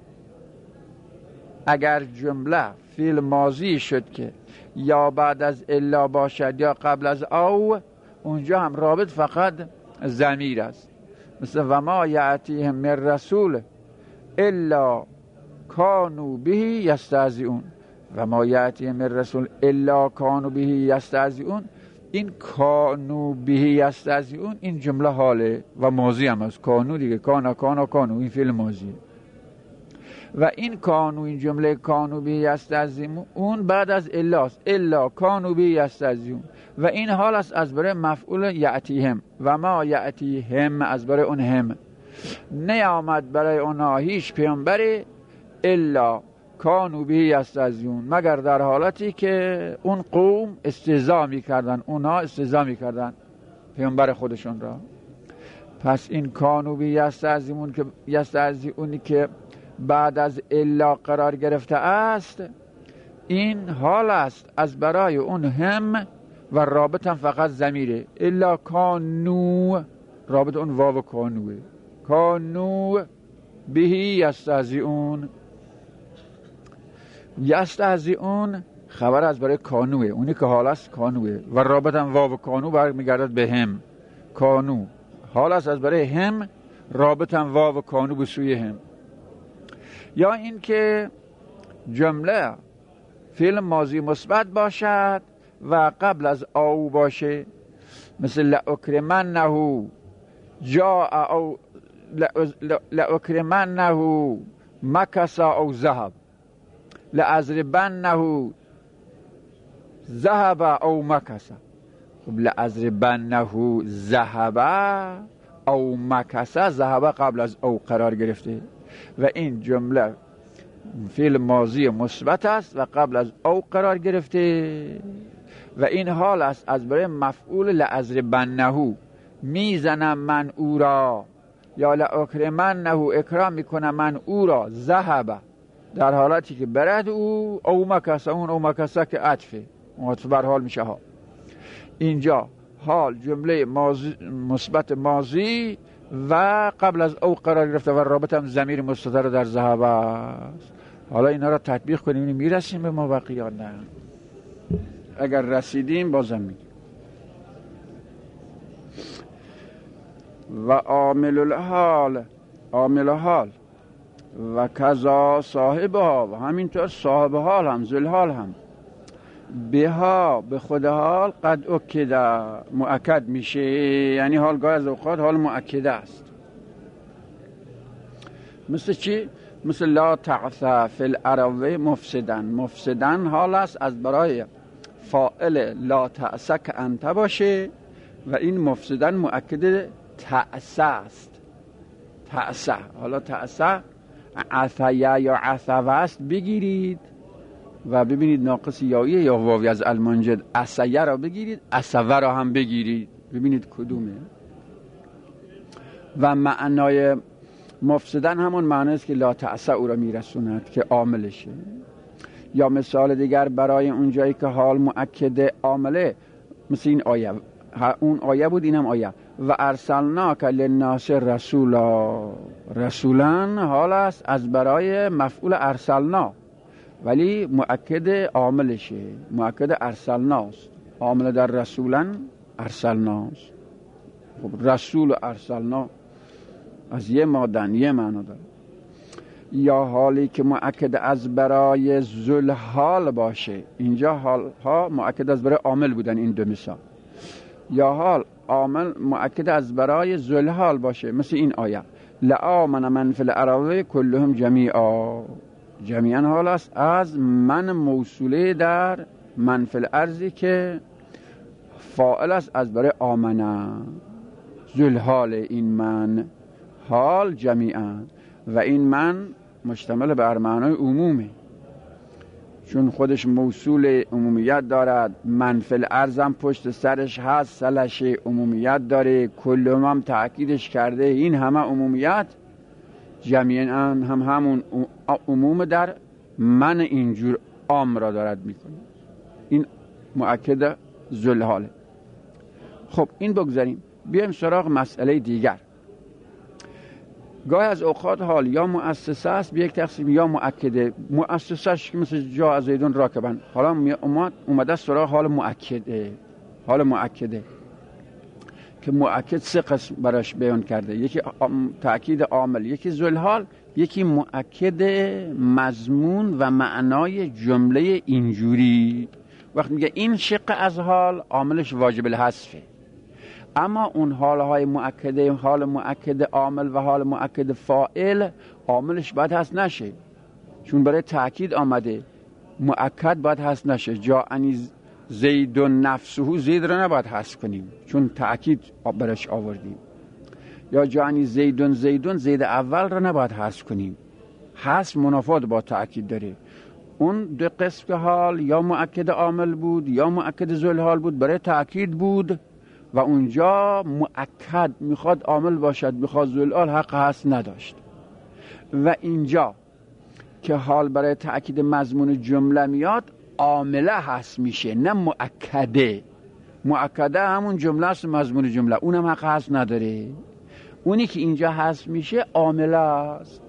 اگر جمله فعل ماضی شد که یا بعد از الا باشد یا قبل از او، اونجا هم رابط فقط ضمیر است. مثل و ما یأتیهم من رسول الا کانوا به یستهزئون، و ما یأتیهم من رسول الا کانوا به یستهزئون. این کانوا به یستهزئون این جمله حاله و ماضی هم است. کانوا دیگه، کانوا این فعل ماضیه. و این کانوا، این جمله کانوا به یستهزئون اون بعد از الاست، الا کانوا به یستهزئون، و این حال است از برای مفعول یأتیهم. و ما یأتیهم از برای اون هم، نیامد برای اونها هیچ پیامبری الا کانوا به یستهزئون، مگر در حالتی که اون قوم استهزا می‌کردن، اونها استهزا می‌کردن پیامبر خودشون را. پس این کانوا به یستهزئون که یستهزئونی که بعد از الا قرار گرفته است، این حال است از برای اون هم و رابط هم فقط ضمیره. الا کانو، رابط اون واو کانوه. کانو بهی یستهزئون. یستهزئون خبر از برای کانوه، اونی که حال است کانوه و رابط هم واو کانو برمیگردد به هم. کانو حال است از برای هم، رابط هم واو کانو به سوی هم. یا این که جمله فعل ماضی مثبت باشد و قبل از او باشه، مثل لأکرمنه جاء او لأکرمنه مکث او ذهب، لأضربنه ذهب او مکث. خب لأضربنه ذهب او مکث، ذهب قبل از او قرار گرفته و این جمله فعل ماضی مثبت است و قبل از او قرار گرفته و این حال است از برای مفعول لأضربنه، میزنم من او را، یا لأکرمنه اکرام میکنم من او را، ذهب در حالتی که برد او مکث، اون او مکث که عطفه، عطف بر حال میشه ها. اینجا حال جمله مثبت ماضی و قبل از او قرار گرفته و رابط هم ضمیر مستتر در ذهب است. حالا اینا را تطبیق کنیم میرسیم به موقع یا نه؟ اگر رسیدیم بازم میگیم. و عامل حال و کذا صاحبها، و همینطور صاحب حال هم ذل حال هم بها به خود حال قد اکده مؤکد میشه، یعنی حال گاه از اوقات حال مؤکده است. مثل چی؟ مثل لا تعث فی الارض مفسدن حال است از برای فاعل لا تعث که انت باشه و این مفسدن مؤکد تعث است. تعث، حالا تعث عثیه یا عثوه است بگیرید و ببینید ناقص یاییه یا واوی از المنجد. عثیه را بگیرید، عثوه را هم بگیرید، ببینید کدومه. و معنای مفسدن همون معنی است که لا تعث او را میرسوند که عاملشه. یا مثال دیگر برای اون جایی که حال مؤکد عامله، مثل این آیه، اون آیه بود اینم آیه، و ارسلناک للناس رسولا حال است از برای مفعول ارسلنا ولی مؤکد عاملشه، مؤکد ارسلناست. عامل در رسولا ارسلناست. خب رسول و ارسلنا از یه مادن یه معنا داره. یا حالی که مؤکد از برای ذل حال باشه، اینجا حال ها مؤکد از برای عامل بودن این دو مثال. یا حال عامل مؤکد از برای ذل حال باشه، مثل این آیه لآمن من فی الارض کلهم جمیعا حال است از من موصوله در من فی الارض که فاعل است از برای آمنه، ذل حال این من حال جمیعا، و این من مشتمل بر معنای عمومه چون خودش موصول عمومیت دارد. من فی الارض هم پشت سرش هست، سلش عمومیت داره، کلهم هم تأکیدش کرده، این همه عمومیت جمیعا هم همون عموم در من اینجور عام را دارد میکنه. این مؤکد ذل حاله. خب این بگذاریم، بیایم سراغ مسئله دیگر. گاهی از اوقات حال یا مؤسسه است به یک تقسیم یا مؤکده. مؤسسهش مثل جا زیدون راکبن، حالا اومده سراغ حال مؤکده. حال مؤکده که مؤکد سه قسم براش بیان کرده، یکی تأکید عامل، یکی ذل حال، یکی مؤکد مضمون و معنای جمله اینجوری. وقتی میگه این شق از حال عاملش واجب الحذفه، اما اون حالهای مؤکده، حال مؤکد عامل و حال مؤکد فاعل، عاملش باید حذف نشه چون برای تأکید آمده. مؤکد باید حذف نشه. جاءنی زید نفسه، زید را نباید حذف کنیم چون تأکید برش آوردیم. یا جاءنی زید زید اول را نباید حذف کنیم، حذف منافات با تأکید داره. اون دو قسم که حال یا مؤکد عامل بود یا مؤکد ذل حال بود، برای تأکید بود و اونجا مؤکد میخواد عامل باشد، میخواد ذل حال، حق حذف نداشت. و اینجا که حال برای تأکید مضمون جمله میاد، عامله هست میشه، نه مؤکده. مؤکده همون جمله است، مضمون جمله، اونم حق هست نداره. اونی که اینجا هست میشه عامله است.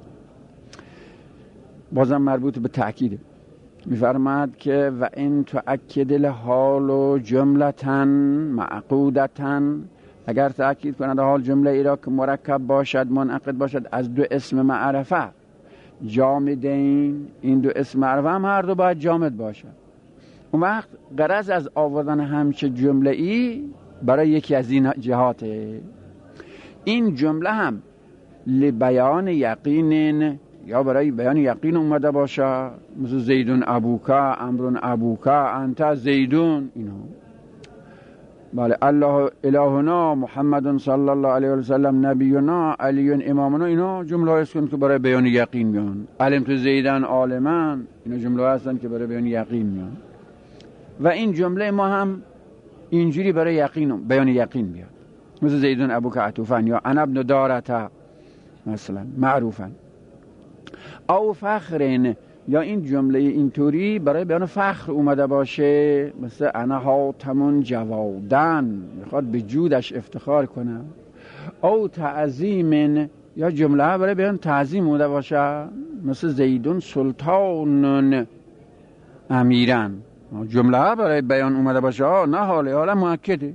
بازم مربوط به تأکیده. میفرماد که و ان تؤکد الحال و جملتن معقودتن، اگر تأکید کند حال جمله ای را که مرکب باشد منعقد باشد از دو اسم معرفه جامدین، این دو اسم معرفه هم هر دو باید جامد باشد. اون وقت غرض از آوردن همچه جمله ای برای یکی از این جهاته. این جمله هم لبیان یقین یا برای بیان یقین اومده باشه، مثل زیدون ابوکا، امرون ابوکا، انت زیدون، اینا. بله، الله الهنا محمد صلی الله علیه و سلم نبینا علی امامنا، اینا جمله هستن که برای بیان یقین میان. علم تو زیدن عالمن، اینا جمله هستن که برای بیان یقین میان. و این جمله ما هم اینجوری برای یقین بیان یقین میاد، مثل زیدون ابوکا عطوفن یا انا ابن دارتا مثلا معروفن. او فخرین، یا این جمله اینطوری برای بیان فخر اومده باشه، مثل انا حاتمون جوادن، میخواد به جودش افتخار کنه. او تعظیمن، یا جمله برای بیان تعظیم اومده باشه، مثل زیدون سلطان امیرن. جمله برای بیان اومده باشه، نه حالا مؤکده.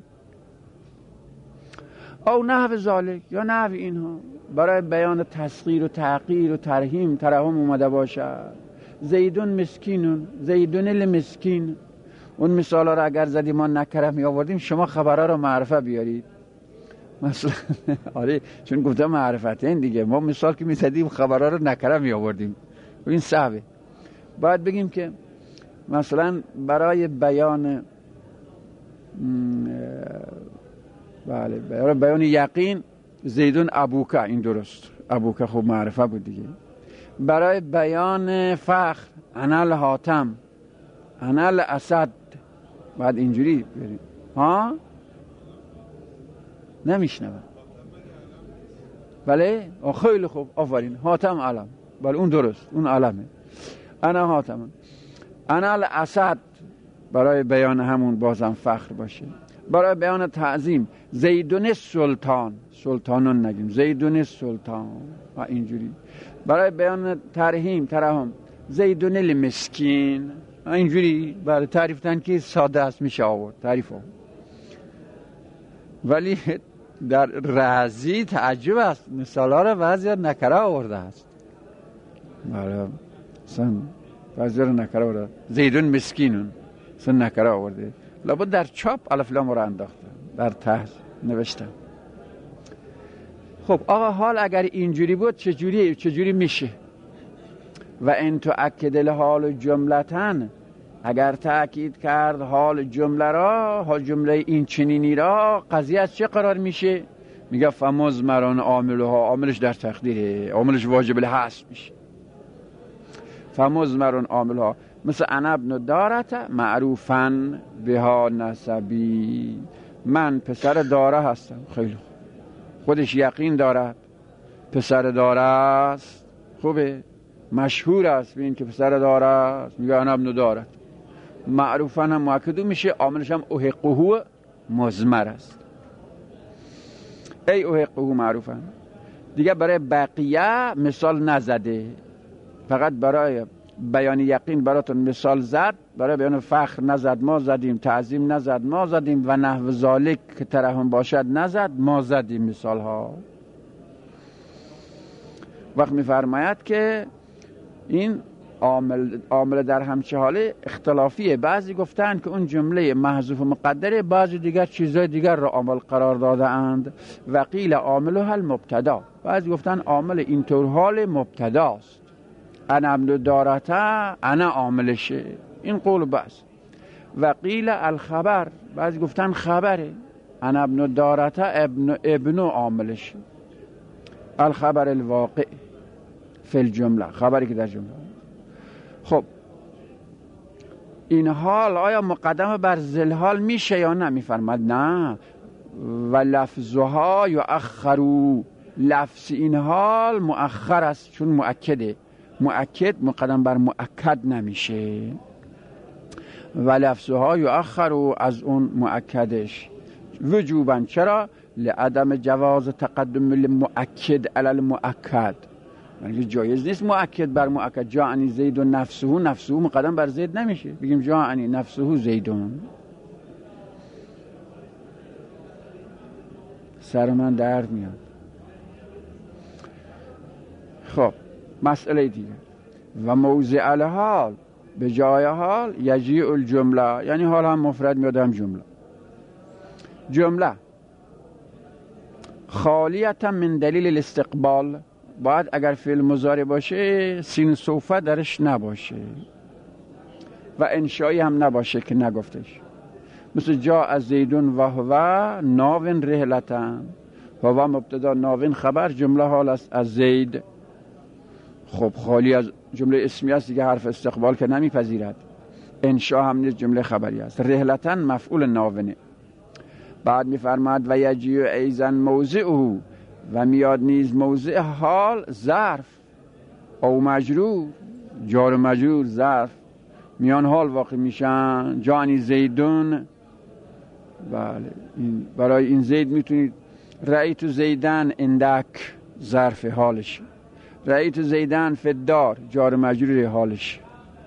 او نحو ذالک، یا نحو اینها برای بیان تسخیر و تحقیر و ترحیم ترحم اومده باشه. زیدون مسکینون، زیدون المسکین. اون مثالا رو اگر زدیم ما نکره می آوردیم، شما خبرها رو معرفه بیارید مثلا. آره، چون گفتم معرفتین دیگه، ما مثال که می زدیم خبرها رو نکره می آوردیم، این صعبه. باید بگیم که مثلا برای بیان بله برای بیان یقین زیدون ابوکا، این درست، ابوکا خوب معرفه بود دیگه. برای بیان فخر انا الحاتم انا الاسد، بعد اینجوری بریم. ها نمیشنوم. بله خیلی خوب، آفرین، حاتم علم، بله اون درست، اون علمه. انا حاتم انا الاسد، برای بیان همون بازم فخر باشه. برای بیان تعظیم زیدون سلطان، سلطانون نگیم، زیدون سلطان، اینجوری. برای بیان ترحیم ترحم زیدون المسکین، اینجوری. برای تعریف تنکیز ساده است، میشه آورد تعریف ها. ولی در رازی تعجب است، مثال ها رو بعضی نکره آورده است. بله اصلا بعضی رو نکره آورده، زیدون مسکینون اصلا نکره آورده. لابد در چاپ الف لام رو انداخته، در ته نوشته. خب آقا، حال اگر اینجوری بود چجوری میشه؟ و ان تؤکد الحال جملتن، اگر تأکید کرد حال جمله را، حال جمله این چنینی را، قضیه از چه قرار میشه؟ میگه فمضمران عاملها، عاملش در تقدیره، عاملش واجب الحذف میشه. فمضمران عاملها مثل انا ابن دارت معروفن بها نسبی، من پسر داره هستم. خیلی خودش یقین دارد پسر داره است، خوبه، مشهور است به این که پسر داره است، میگه انا ابن دارت. معروفن هم مؤکد میشه، عاملش هم احقه مضمر است. ای احقه معروفن دیگه. برای بقیه مثال نزده، فقط برای بیان یقین براتون مثال زد. برای بیان فخر نزد، ما زدیم. تعظیم نزد، ما زدیم. و نحو ذالک که ترحم باشد نزد، ما زدیم مثال ها. وقت میفرماید که این عامل در همچه حاله اختلافیه. بعضی گفتن که اون جمله محذوف مقدره، بعضی دیگر چیزای دیگر را عامل قرار داده اند. وقیل عاملها المبتدا، بعضی گفتن عامل اینطور حال مبتداست. انا ابن دارته انا عاملشه، این قول بس. وقیل الخبر، بعضی گفتن خبره، انا ابن دارته ابن عاملشه. الخبر الواقع فی الجمله، خبری که در جمله. خب این حال آیا مقدم بر ذل حال میشه یا نه؟ میفرماد نه. و لفظها یؤخروا، لفظ این حال مؤخر است چون مؤکده. مؤکد مقدم بر مؤکد نمیشه. و لفظها یؤخر از اون مؤکدش وجوبا. چرا؟ لعدم جواز تقدم المؤکد علی المؤکد، یعنی جایز نیست مؤکد بر مؤکد. جاءنی زید و نفسه مقدم بر زید نمیشه، بگیم جاءنی نفسه زیدون. سر من درد میاد. خب مسئله دیگه، و موضع الحال، به جای حال یجیء الجمله، یعنی حال هم مفرد میاد هم جمله. جمله خالیتا من دلیل الاستقبال، باید اگر فعل مضارع باشه سین سوف درش نباشه و انشایی هم نباشه که نگفتش. مثل جا از زیدون و هو ناوین رحلتن، هو مبتدا ناوین خبر، جمله حال است از زید. خب خالی از جمله اسمی است دیگه، حرف استقبال که نمیپذیرد. انشا هم نیست، جمله خبری است. رحلتن مفعول ناوینه. بعد میفرماد و یجیء ایضا موضعه، و میاد نیز موضع حال ظرف او مجرور، جار و مجرور ظرف میان حال واقع میشن. جانی زیدون، بله این برای این زید میتونید رأیت زیدن اندک ظرف حالش، رأیت زیدن فدار جار و مجرور حالش.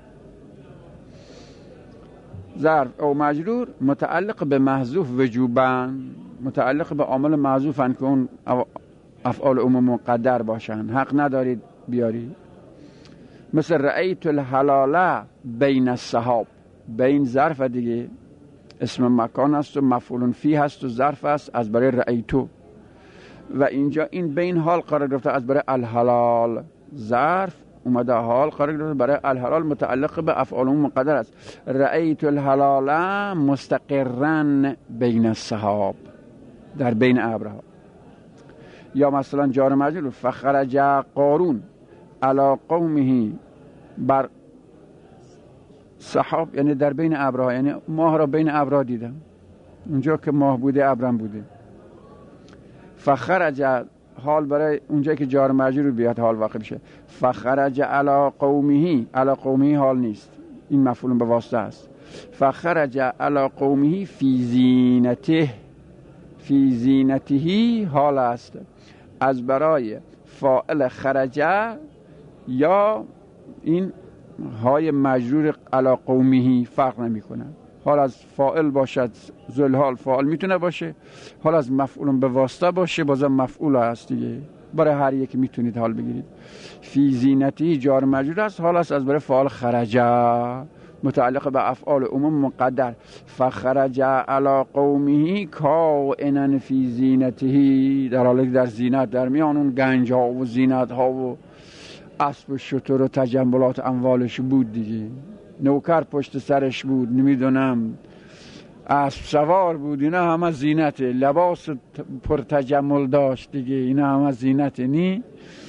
ظرف او مجرور متعلق به محذوف وجوبا، متعلق به عامل محذوفن که اون افعال عموم مقدر باشن، حق ندارید بیاری. مثل رأیت الحلال بین السحاب، بین ظرف دیگه، اسم مکان است و مفعول فیه هست و ظرف است از برای رأیتو، و اینجا این بین حال قرار گرفته از برای الحلال، ظرف اومده حال قرار گرفته برای الحلال، متعلق به افعال عموم مقدر است. رأیت الحلال مستقرا بین السحاب، در بین ابرها. یا مثلا جار مجرور فخرج قارون علی قومه بر سحاب، یعنی در بین ابرها، یعنی ماه را بین ابرها دیدم، اونجا که ماه بوده ابرم بوده. فخرج حال برای اونجا که جار مجرور بیاد حال واقع بشه. فخرج علی قومه، علی قومه حال نیست، این مفعول به واسطه است. فخرج علی قومه فی زینته، فی زینته حال است از برای فاعل خرجه، یا این های مجرور علی قومه فرق نمی کنن. حال از فاعل باشد ذل حال فاعل میتونه باشه، حال از مفعول به واسطه باشه بازم مفعول هست دیگه، برای هر یک میتونید حال بگیرید. فی زینتی جار مجرور است، حال است از برای فاعل خرجه متعلق به افعال عموم مقدر. فخرج علی قومه کائنا فی زینته، در حالی که در زینت، در میان اون گنج ها و زینت ها و اسب و شتر و تجملات اموالش بود دیگه، نوکر پشت سرش بود، نمیدونم اسب سوار بود، اینا همه زینته، لباس پر تجمل داشت دیگه، اینا همه زینته نی.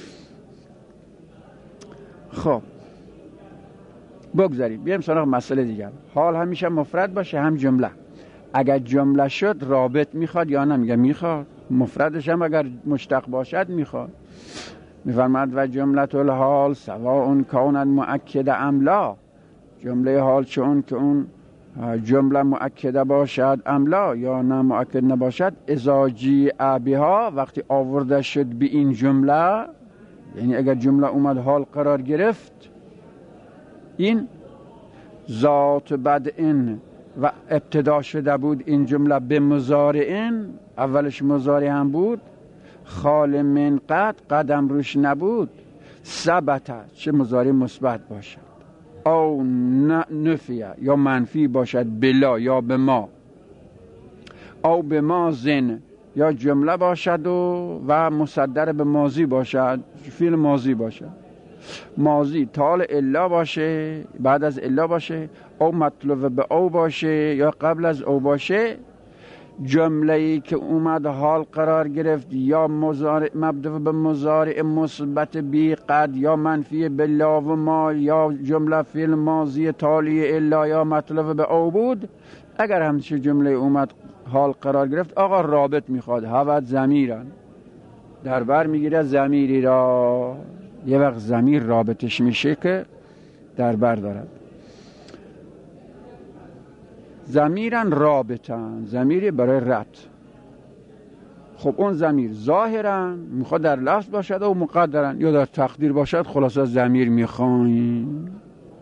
خب بگذاریم بیایم سراغ مسئله دیگر. حال همیشه مفرد باشه هم جمله. اگر جمله شد رابط میخواد یا نمیگه میخواد، مفردش هم اگر مشتق باشد میخواد. میفرماد و جمله الحال سواء کانت مؤکده ام لا، جمله حال چون که اون جمله مؤکده باشد ام لا یا نه مؤکد نباشد، اذا جیء بها، وقتی آورده شد به این جمله، یعنی اگر جمله اومد حال قرار گرفت، این ذات بدء و ابتدا شده بود این جمله به مضارع، اولش مضارع هم بود، خال من قدم روش نبود، ثبت چه مضارع مثبت باشد، او نفیه یا منفی باشد، بلا یا به ما، او به ما زن یا جمله باشد و مصدر به ماضی باشد، فعل ماضی باشد، ماضی تال الا باشه، بعد از الا باشه، او مطلوب به او باشه یا قبل از او باشه. جمله‌ای که اومد حال قرار گرفت یا مضارع مبدوع به مضارع مثبت بی قد یا منفی بلا و ما، یا جمله فعل ماضی تالی الا یا مطلوب به او بود، اگر همچین جمله اومد حال قرار گرفت، آقا رابط میخواد، هوت ضمیرن در بر میگیره ضمیری را، یه وقت ضمیر رابطش میشه که در بر دارد. ضمیرن رابطن، ضمیری برای رد. خب اون ضمیر ظاهرا میخواد در لفظ باشد و مقدرن یا در تقدیر باشد، خلاصه ضمیر میخوایم.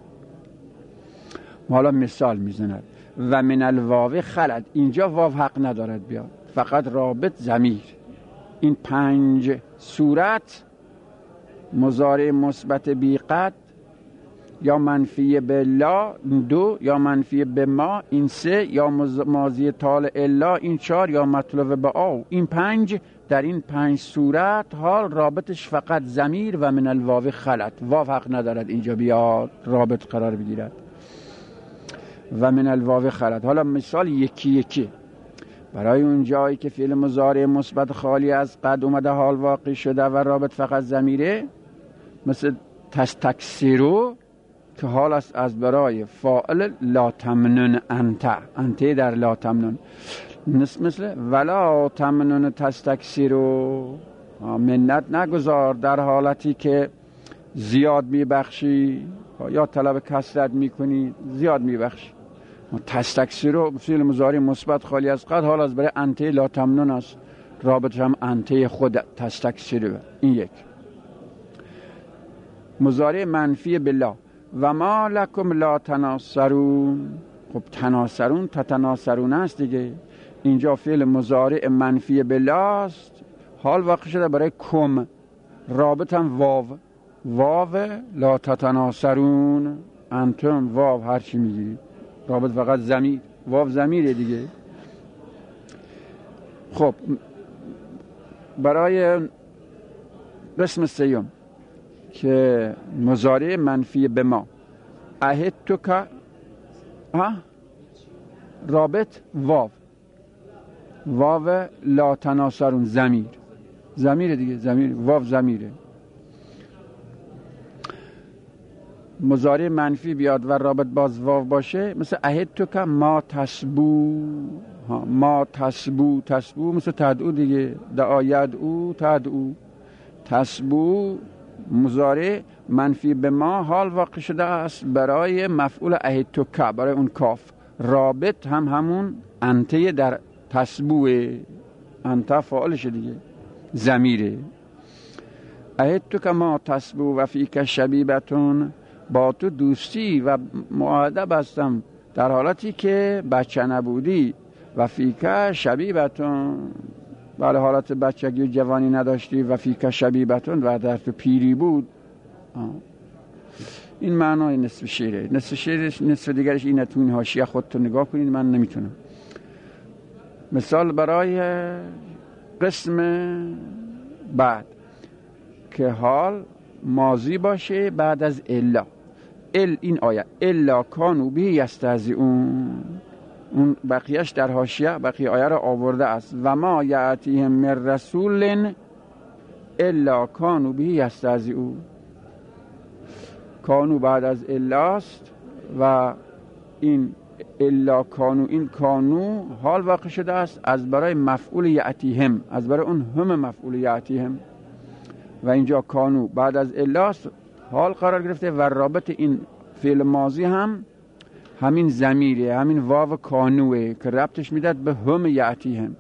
حالا مثال میزند و من الواو خلد، اینجا واو حق ندارد بیاد، فقط رابط ضمیر. این 5 صورت مضارع مثبت بی قد یا منفی بالله 2، یا منفی به ما این 3، یا ماضی طال الا این 4، یا مطلوب به آو این 5. در این 5 صورت حال رابطش فقط ضمیر و من الواو خلد، واو حق ندارد اینجا بیاد رابط قرار بگیرد. و من الواو خلد. حالا مثال یکی یکی برای اون جایی که فعل مضارع مثبت خالی از قد اومده حال واقع شده و رابط فقط ضمیره، مثل تستکثروا که حال است از برای فاعل لا تمنن انت در لا تمنن، مثل ولا تمنن تستکثروا، منت نگذار در حالتی که زیاد میبخشی یا طلب کثرت میکنی زیاد میبخشی. تستکثروا فعل مضارع مثبت خالی از قد حال از برای انت لا تمنن است، رابطش هم انت خود تستکثروا. این یک. مضارع منفی بالله و ما لکم لا تناصرون. خب تناصرون تتناصرون است دیگه، اینجا فعل مضارع منفی بالله است، حال واقع شده برای کم، رابط هم واو لا تتناصرون، انتم واو هر چی میگیرید، رابط فقط ضمیر، واو ضمیره دیگه. خب برای قسم سیوم که مضارع منفی به ما اهدتک، رابط واو لا تناصرون ضمیر دیگه، ضمیر واو ضمیره. مضارع منفی بیاد و رابط باز واو باشه، مثل اهدتک ما تسبو، ما تسبو مثل تدعو دیگه، دعا یدعو تدعو، تسبو مضارع منفی به ما حال واقع شده است برای مفعول اهدتک، برای اون کاف، رابط هم همون انته در تسبوه، انت فاعلش دیگه ضمیره. اهدتک ما تسبو و فیک شبیبتون، با تو دوستی و معاهده بستم در حالتی که بچه نبودی، و فیک شبیبتون بله حالت بچگی و جوانی نداشتی، و فیک شبیبتون و در تو پیری بود. این معنای نصف شعره. نصف دیگرش اینه، تو این حاشیه خودتون نگاه کنید، من نمیتونم. مثال برای قسم بعد که حال ماضی باشه بعد از الا. این آیه الا کانوا به یستهزئون، اون بقیهش در حاشیه بقیه آیه را آورده است. و ما یأتیهم من رسول الا کانوا به یستهزئون، کانو بعد از الاست و این الا کانو، این کانو حال واقع شده است از برای مفعول یأتیهم، از برای اون هم مفعول یأتیهم، و اینجا کانو بعد از الاست حال قرار گرفته و رابط این فعل ماضی هم همین ضمیره، همین واو کانوه که ربطش میداد به هم یأتیهم.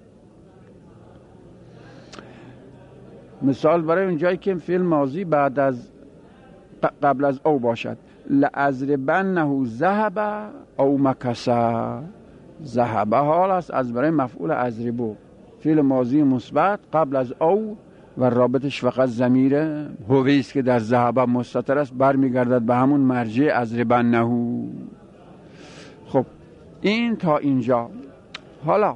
مثال برای اون جایی که فعل ماضی بعد از قبل از او باشد، لأضربنه ذهب او مکث، ذهب حال است از برای مفعول اضربو، فعل ماضی مثبت قبل از او و رابطش فقط ضمیر هوی است که در ذهب مستتر است، برمیگردد به همون مرجع اضربنه. خب این تا اینجا. حالا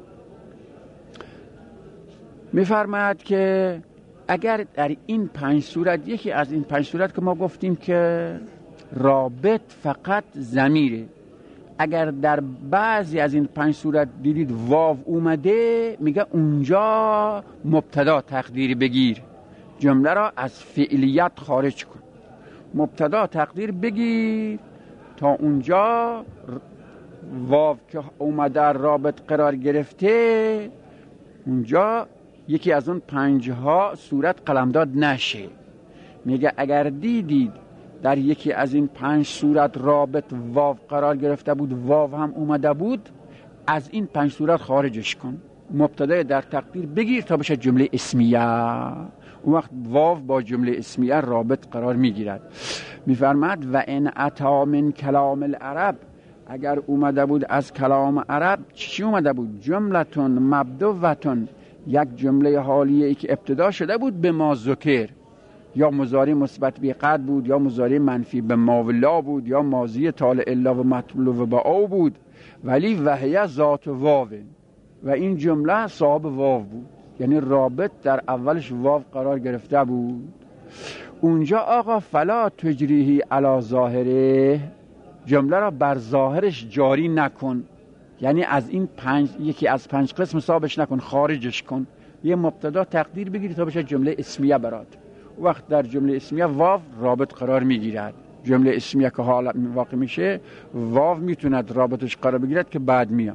میفرماید که اگر در این 5 صورت، یکی از این 5 صورت که ما گفتیم که رابط فقط ضمیره، اگر در بعضی از این 5 صورت دیدید واو اومده، میگه اونجا مبتدا تقدیر بگیر، جمله را از فعلیت خارج کن، مبتدا تقدیر بگیر تا اونجا واو که اومده رابط قرار گرفته، اونجا یکی از اون 5 صورت قلمداد نشه. میگه اگر دیدید در یکی از این 5 صورت رابط واو قرار گرفته بود، واو هم اومده بود، از این 5 صورت خارجش کن. مبتدای در تقدیر بگیر تا بشه جمله اسمیه. اون وقت واو با جمله اسمیه رابط قرار میگیرد. میفرماد و ان اتا من کلام العرب، اگر اومده بود از کلام عرب، چی اومده بود؟ جملتون مبدوتون، یک جمله حالیه ای که ابتدا شده بود به ما ذکر، یا مضارع مثبت به قد بود، یا مضارع منفی به ما و لا بود، یا ماضی طالع الا و مطلوب با او بود، ولی وهیه ذات واو، و این جمله صاحب واو بود، یعنی رابط در اولش واو قرار گرفته بود. اونجا آقا فلا تجریحی علی ظاهره، جمله را بر ظاهرش جاری نکن، یعنی از این 5 یکی از 5 قسم حسابش نکن، خارجش کن. یه مبتدا تقدیر بگیری تا بشه جمله اسمیه برات. وقت در جمله اسمیه واو رابط قرار میگیرد. جمله اسمیه که حالت واقع میشه، واو میتوند رابطش قرار بگیرد که بعد میاد.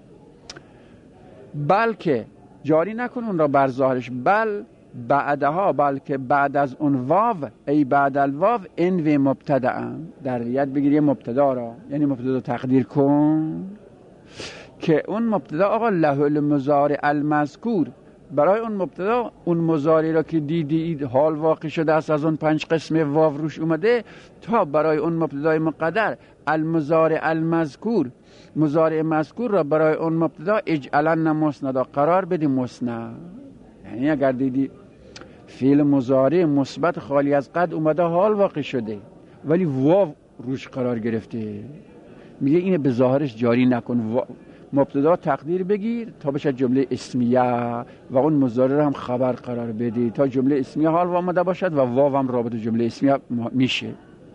بلکه جاری نکن اون را بر ظاهرش، بل بعدها، بلکه بعد از اون واو، ای بعد الواو، ان و مبتدا، در ریت بگیری مبتدا را، یعنی مبتدا تقدیر کن که اون مبتدا آقا له المضارع المذکور، برای اون مبتدا اون مضارع را که دیدید حال واقع شده است از اون 5 قسم واو روش اومده، تا برای اون مبتدای مقدر المضارع المذکور، مضارع مذکور را برای اون مبتدا اجعلن مسندا قرار بدی مسند. یعنی اگر دیدی فعل مضارع مثبت خالی از قد اومده حال واقع شده ولی واو روش قرار گرفته، میگه اینه به ظاهرش جاری نکن، مبتدا تقدیر بگیر تا بشه جمله اسمیه و اون مضارع هم خبر قرار بدی تا جمله اسمیه حال آمده باشد و واو هم رابط جمله اسمیه میشه.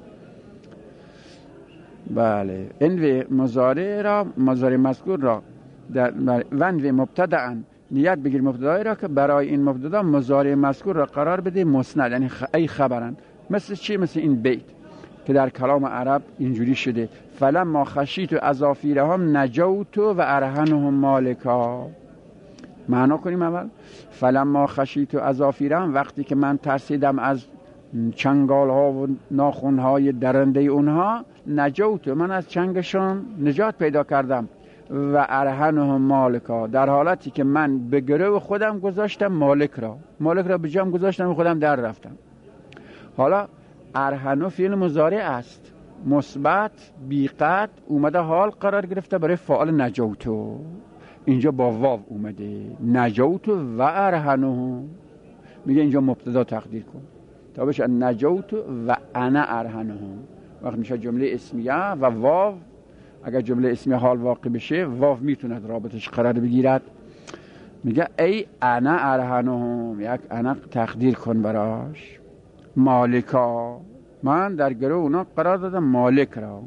بله، این مضارع را، مضارع مذکور را در ون و مبتدا نیت بگیر مبتدای را که برای این مبتدا مضارع مذکور را قرار بده مسند، یعنی ای خبرن. مثل چی؟ مثل این بیت که در کلام عرب اینجوری شده فلما خشیت اظافیرهم نجوت و ارهنهم مالکا. معنا کنیم اول. فلما خشیت اظافیرهم، وقتی که من ترسیدم از چنگال ها و ناخن های درنده اونها، نجوت، من از چنگشون نجات پیدا کردم، و ارهنهم مالکا، در حالتی که من به گرو خودم گذاشتم مالک را به جام گذاشتم و خودم در رفتم. حالا ارهنو فعل مضارع است مثبت بیقد اومده حال قرار گرفته برای فاعل نجوتو، اینجا با واو اومده نجوتو و ارهنو، میگه اینجا مبتدا تقدیر کن تا بشه نجوتو و انا ارهنهم. وقت میشه جمله اسمیه و واو، اگر جمله اسمیه حال واقع بشه واو میتوند رابطش قرار بگیرد. میگه ای انا ارهنهم، یک انا تقدیر کن براش، مالکا، من در گروه اونا قرار دادم مالک را.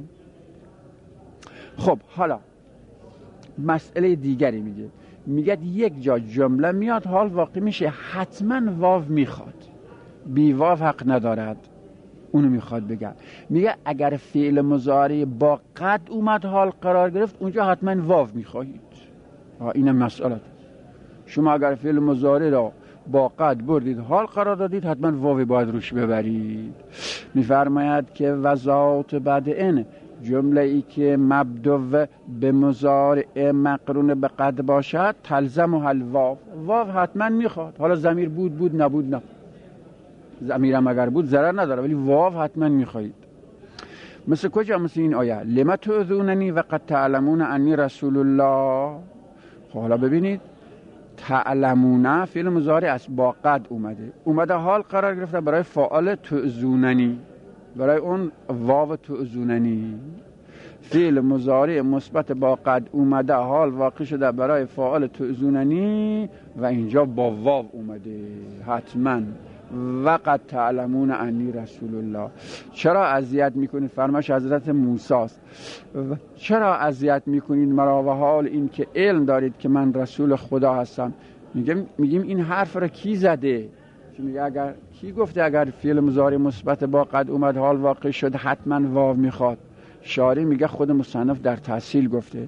خب حالا مسئله دیگری میگه یک جا جمله میاد حال واقع میشه حتما واو میخواد، بی واو حق ندارد، اونو میخواد بگه. میگه اگر فعل مضارع با قد اومد حال قرار گرفت اونجا حتما واو میخواهید. این مسئله، شما اگر فعل مضارع را با قد بردید حال قرار دادید حتما واو باید روش ببرید. میفرماید که وذات بعد ان، جمله ای که مبدو به مضارع مقرون به قد باشد تلزم و حل واو، واو حتما میخواد. حالا ضمیر بود نبود نه، ضمیرم اگر بود ضرر نداره ولی واو حتما میخواهید. مثل کجا؟ مثل این آیه لما تؤذوننی وقد تعلمون انی رسول الله. حالا ببینید تعلمون فعل مضارع است با قد اومده حال قرار گرفته برای فاعل تؤذوننی، برای اون واو تؤذوننی. فعل مضارع مثبت با قد اومده حال واقع شده برای فاعل تؤذوننی و اینجا با واو اومده حتما. وقد تعلمون انی رسول الله. چرا اذیت میکنید؟ فرمایش حضرت موسی است، چرا اذیت میکنید مرا و حال این که علم دارید که من رسول خدا هستم. میگیم این حرف را کی زده؟ میگه اگر کی گفته اگر فعل مضارع مثبت با قد اومد حال واقع شد حتما واو میخواد؟ شارح میگه خود مصنف در تحصیل گفته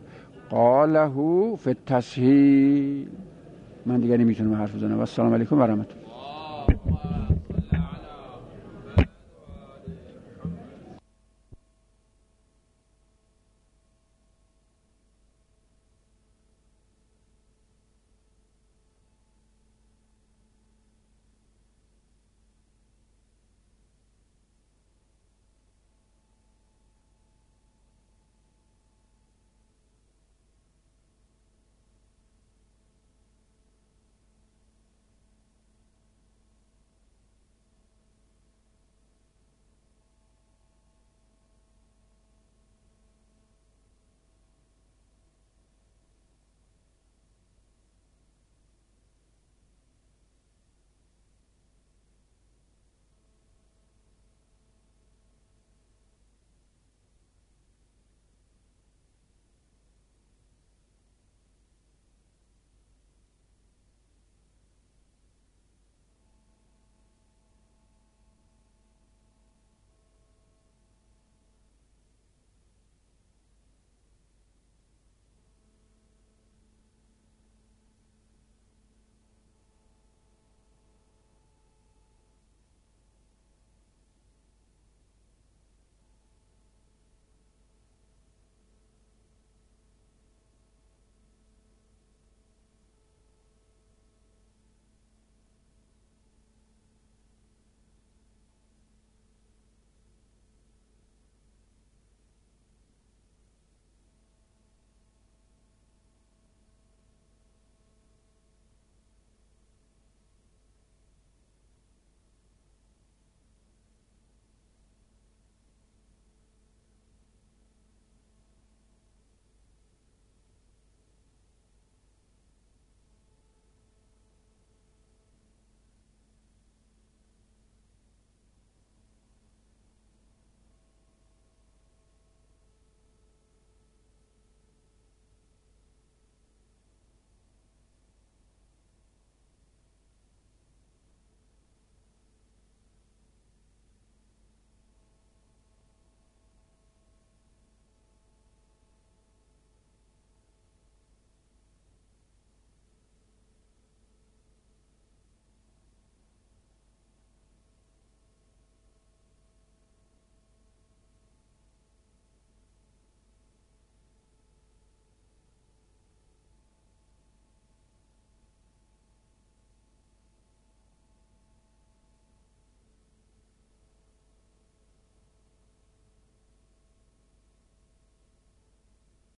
قاله فی التسهیل. من دیگه نمیتونم حرف بزنم. السلام علیکم و رحمت الله.